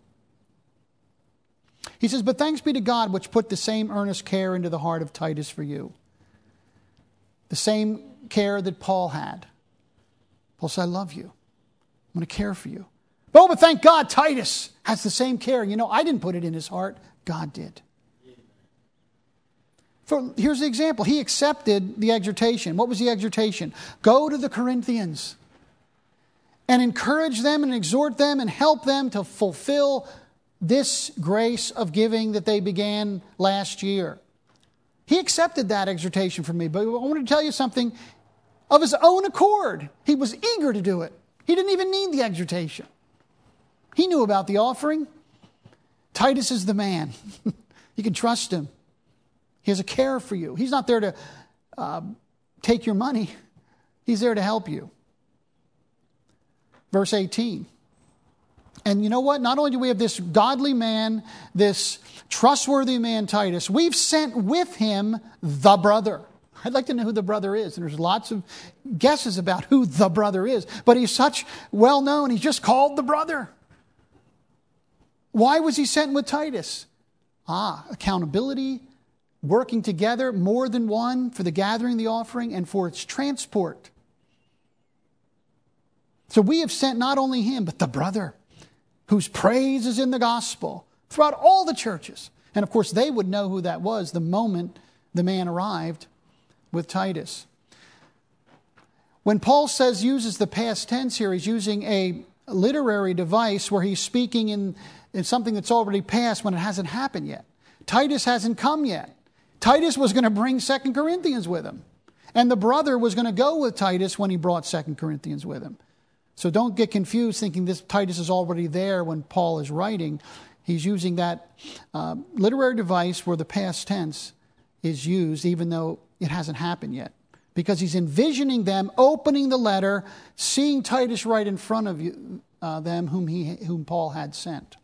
A: He says, but thanks be to God which put the same earnest care into the heart of Titus for you. The same care that Paul had. Paul said, I love you. I'm going to care for you. Oh, but thank God Titus has the same care. You know, I didn't put it in his heart. God did. For, here's the example. He accepted the exhortation. What was the exhortation? Go to the Corinthians and encourage them and exhort them and help them to fulfill this grace of giving that they began last year. He accepted that exhortation from me. But I want to tell you something. Of his own accord, he was eager to do it. He didn't even need the exhortation. He knew about the offering. Titus is the man. You can trust him. He has a care for you. He's not there to uh, take your money. He's there to help you. Verse eighteen. And you know what? Not only do we have this godly man, this trustworthy man, Titus, we've sent with him the brother. I'd like to know who the brother is. And there's lots of guesses about who the brother is. But he's such well known. He's just called the brother. Why was he sent with Titus? Ah, accountability, working together, more than one, for the gathering, the offering, and for its transport. So we have sent not only him, but the brother, whose praise is in the gospel throughout all the churches. And of course, they would know who that was the moment the man arrived with Titus. When Paul says uses the past tense here, he's using a literary device where he's speaking in, in something that's already passed when it hasn't happened yet. Titus hasn't come yet. Titus was going to bring Second Corinthians with him. And the brother was going to go with Titus when he brought Second Corinthians with him. So don't get confused thinking this Titus is already there when Paul is writing. He's using that uh, literary device where the past tense is used even though it hasn't happened yet. Because he's envisioning them opening the letter, seeing Titus right in front of you, uh, them whom he whom Paul had sent.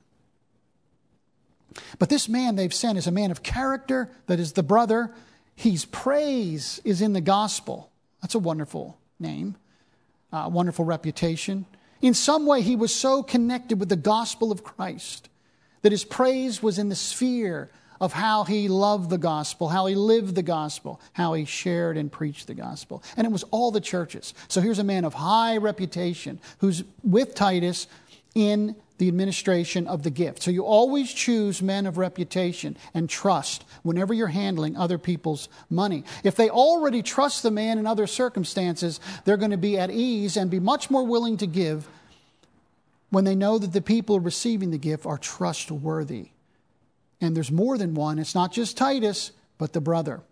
A: But this man they've sent is a man of character, that is the brother. His praise is in the gospel. That's a wonderful name, a uh, wonderful reputation. In some way, he was so connected with the gospel of Christ that his praise was in the sphere of how he loved the gospel, how he lived the gospel, how he shared and preached the gospel. And it was all the churches. So here's a man of high reputation who's with Titus in the administration of the gift. So you always choose men of reputation and trust whenever you're handling other people's money. If they already trust the man in other circumstances, they're going to be at ease and be much more willing to give when they know that the people receiving the gift are trustworthy. And there's more than one. It's not just Titus, but the brother.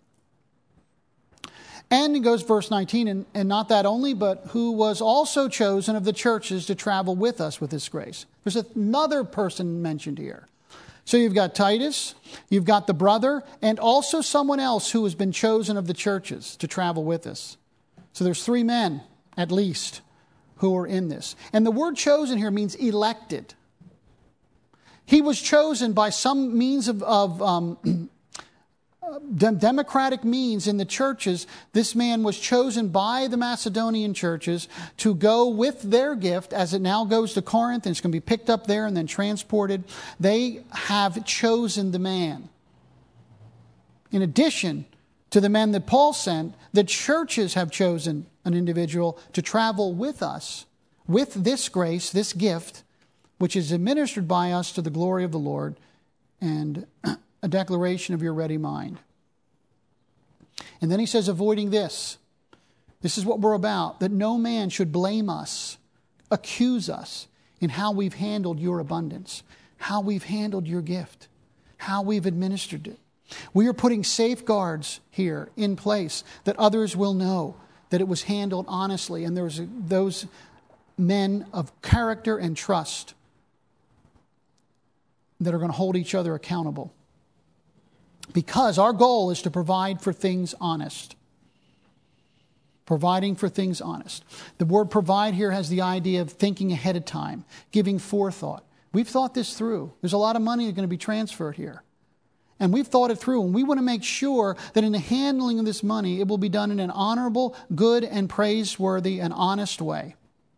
A: And it goes verse nineteen, and, and not that only, but who was also chosen of the churches to travel with us with this grace. There's another person mentioned here. So you've got Titus, you've got the brother, and also someone else who has been chosen of the churches to travel with us. So there's three men, at least, who are in this. And the word chosen here means elected. He was chosen by some means of, of um, democratic means in the churches. This man was chosen by the Macedonian churches to go with their gift as it now goes to Corinth, and it's going to be picked up there and then transported. They have chosen the man. In addition to the men that Paul sent, the churches have chosen an individual to travel with us, with this grace, this gift, which is administered by us to the glory of the Lord, and a declaration of your ready mind. And then he says, avoiding this. This is what we're about, that no man should blame us, accuse us in how we've handled your abundance, how we've handled your gift, how we've administered it. We are putting safeguards here in place that others will know that it was handled honestly, and there's those men of character and trust that are going to hold each other accountable. Because our goal is to provide for things honest. Providing for things honest. The word provide here has the idea of thinking ahead of time, giving forethought. We've thought this through. There's a lot of money that's going to be transferred here. And we've thought it through, and we want to make sure that in the handling of this money, it will be done in an honorable, good, and praiseworthy and honest way.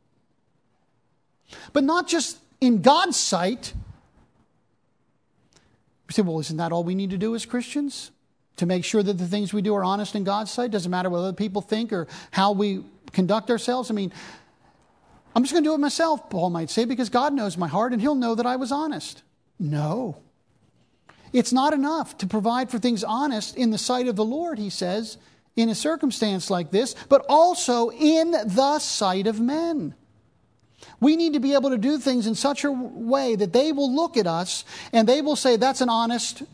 A: But not just in God's sight. You say, well, isn't that all we need to do as Christians? To make sure that the things we do are honest in God's sight? Doesn't matter what other people think or how we conduct ourselves. I mean, I'm just going to do it myself, Paul might say, because God knows my heart and he'll know that I was honest. No. It's not enough to provide for things honest in the sight of the Lord, he says, in a circumstance like this, but also in the sight of men. We need to be able to do things in such a way that they will look at us and they will say, that's an honest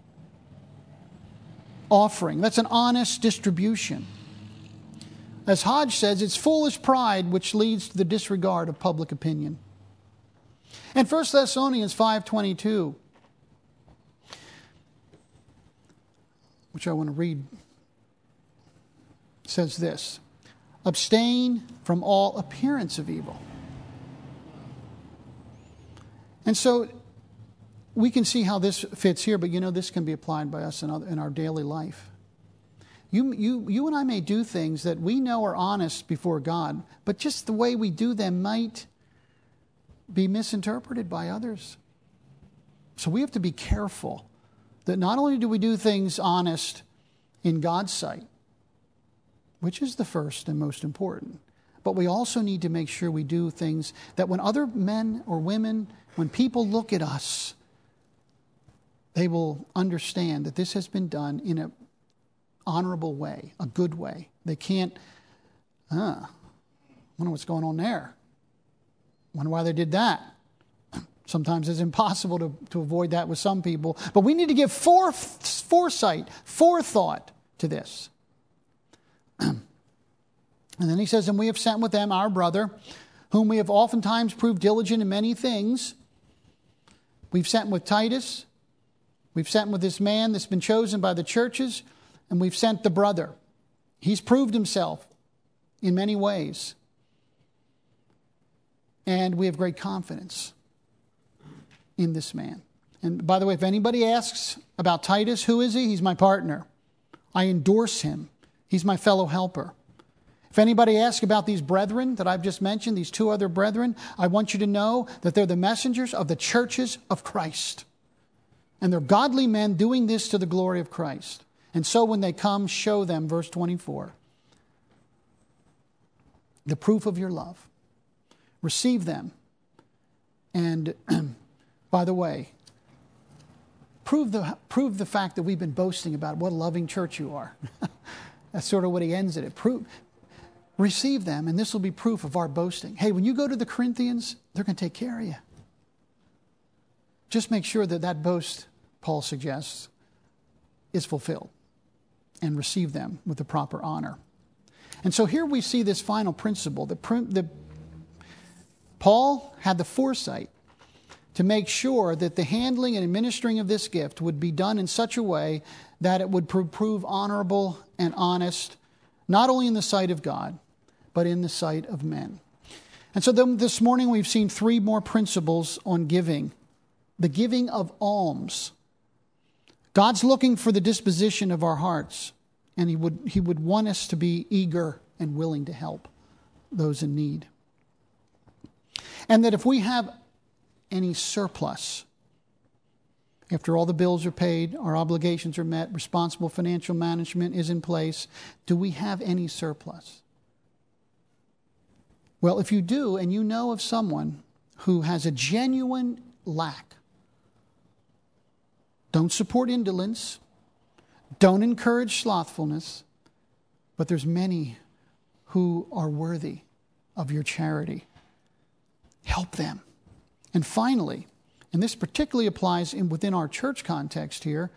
A: offering. That's an honest distribution. As Hodge says, it's foolish pride which leads to the disregard of public opinion. And First Thessalonians five twenty-two, which I want to read, says this: abstain from all appearance of evil. And so we can see how this fits here, but you know, this can be applied by us in, other, in our daily life. You, you, you and I may do things that we know are honest before God, but just the way we do them might be misinterpreted by others. So we have to be careful that not only do we do things honest in God's sight, which is the first and most important, but we also need to make sure we do things that when other men or women, when people look at us, they will understand that this has been done in a honorable way, a good way. They can't, uh, wonder what's going on there. Wonder why they did that. Sometimes it's impossible to, to avoid that with some people. But we need to give fore, foresight, forethought to this. And then he says, and we have sent with them our brother, whom we have oftentimes proved diligent in many things. We've sent with Titus. We've sent with this man that's been chosen by the churches. And we've sent the brother. He's proved himself in many ways. And we have great confidence in this man. And by the way, if anybody asks about Titus, who is he? He's my partner. I endorse him. He's my fellow helper. If anybody asks about these brethren that I've just mentioned, these two other brethren, I want you to know that they're the messengers of the churches of Christ. And they're godly men doing this to the glory of Christ. And so when they come, show them, verse twenty-four, the proof of your love. Receive them. And by the way, prove the, prove the fact that we've been boasting about what a loving church you are. That's sort of what he ends it. Prove, receive them, and this will be proof of our boasting. Hey, when you go to the Corinthians, they're going to take care of you. Just make sure that that boast, Paul suggests, is fulfilled, and receive them with the proper honor. And so here we see this final principle. The, the, Paul had the foresight to make sure that the handling and administering of this gift would be done in such a way that it would prove honorable and honest, not only in the sight of God, but in the sight of men. And so then this morning we've seen three more principles on giving. The giving of alms. God's looking for the disposition of our hearts, and he would, he would want us to be eager and willing to help those in need. And that if we have any surplus, after all the bills are paid, our obligations are met, responsible financial management is in place, do we have any surplus? Well, if you do, and you know of someone who has a genuine lack, don't support indolence, don't encourage slothfulness, but there's many who are worthy of your charity. Help them. And finally, and this particularly applies in, within our church context here,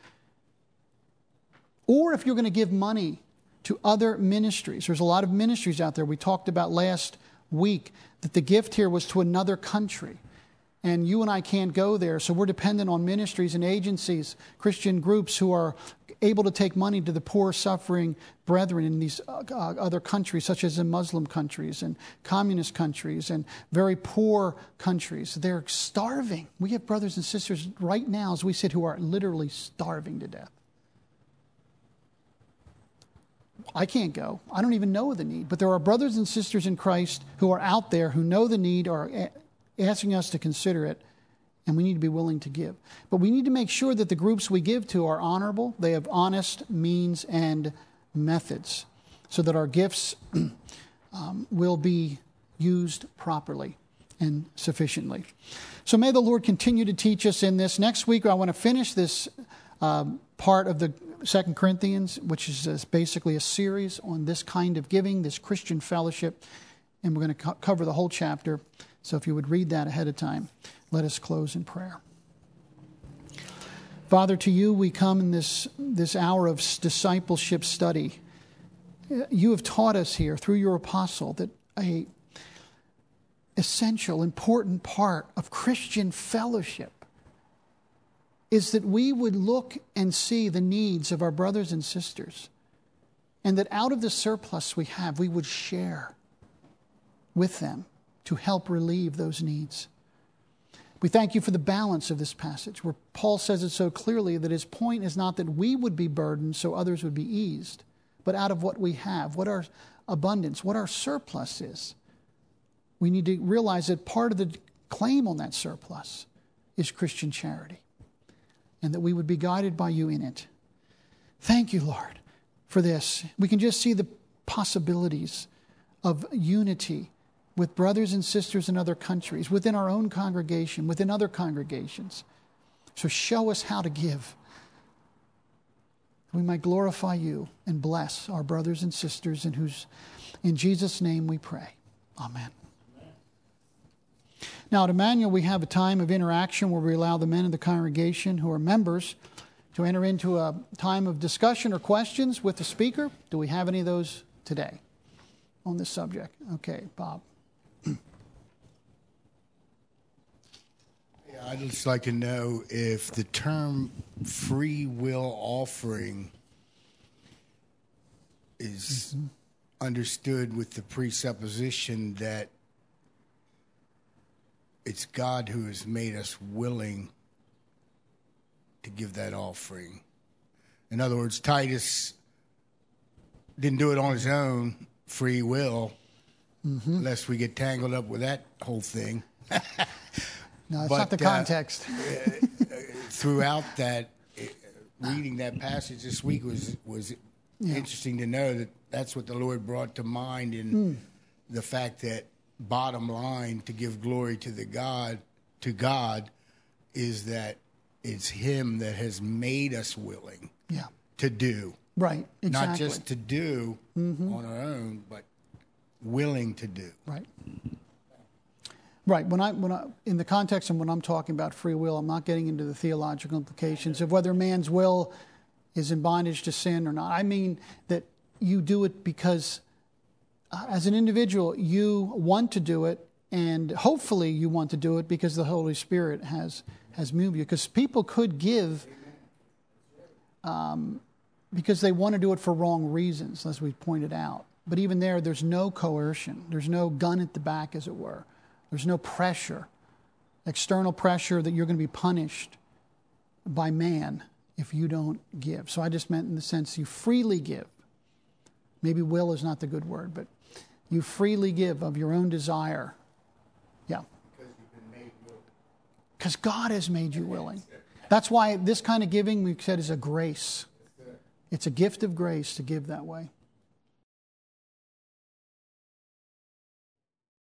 A: or if you're going to give money to other ministries. There's a lot of ministries out there. We talked about last week that the gift here was to another country. And you and I can't go there, so we're dependent on ministries and agencies, Christian groups who are able to take money to the poor, suffering brethren in these uh, other countries, such as in Muslim countries and communist countries and very poor countries. They're starving. We have brothers and sisters right now, as we sit, who are literally starving to death. I can't go. I don't even know the need. But there are brothers and sisters in Christ who are out there who know the need, or are asking us to consider it, and we need to be willing to give. But we need to make sure that the groups we give to are honorable. They have honest means and methods, so that our gifts um, will be used properly and sufficiently. So may the Lord continue to teach us in this. Next week, I want to finish this um, part of the Second Corinthians, which is uh, basically a series on this kind of giving, this Christian fellowship, and we're going to co- cover the whole chapter. So if you would read that ahead of time, let us close in prayer. Father, to you we come in this, this hour of discipleship study. You have taught us here through your apostle that a essential, important part of Christian fellowship is that we would look and see the needs of our brothers and sisters, and that out of the surplus we have, we would share with them to help relieve those needs. We thank you for the balance of this passage, where Paul says it so clearly that his point is not that we would be burdened so others would be eased, but out of what we have, what our abundance, what our surplus is. We need to realize that part of the claim on that surplus is Christian charity, and that we would be guided by you in it. Thank you, Lord, for this. We can just see the possibilities of unity with brothers and sisters in other countries, within our own congregation, within other congregations. So show us how to give. We might glorify you and bless our brothers and sisters in whose, in Jesus' name we pray. Amen. Amen. Now at Emmanuel we have a time of interaction where we allow the men of the congregation who are members to enter into a time of discussion or questions with the speaker. Do we have any of those today on this subject? Okay, Bob.
B: I'd just like to know if the term free will offering is mm-hmm. understood with the presupposition that it's God who has made us willing to give that offering. In other words, Titus didn't do it on his own, free will, mm-hmm. lest we get tangled up with that whole thing.
A: No, it's
B: but,
A: not the context.
B: Uh, throughout that, uh, reading that passage this week was was yeah. interesting to know that that's what the Lord brought to mind in mm. the fact that bottom line, to give glory to the God, to God, is that it's Him that has made us willing
A: yeah.
B: to do.
A: Right, exactly.
B: Not just to do mm-hmm. on our own, but willing to do.
A: Right. Right. When I, when I, in the context and when I'm talking about free will, I'm not getting into the theological implications of whether man's will is in bondage to sin or not. I mean that you do it because, uh, as an individual, you want to do it, and hopefully you want to do it because the Holy Spirit has has moved you. Because people could give um, because they want to do it for wrong reasons, as we pointed out. But even there, there's no coercion. There's no gun at the back, as it were. There's no pressure, external pressure that you're going to be punished by man if you don't give. So I just meant in the sense you freely give. Maybe will is not the good word, but you freely give of your own desire. Yeah.
B: Because you've been made willing.
A: Because God has made you willing. That's why this kind of giving, we've said, is a grace. It's a gift of grace to give that way.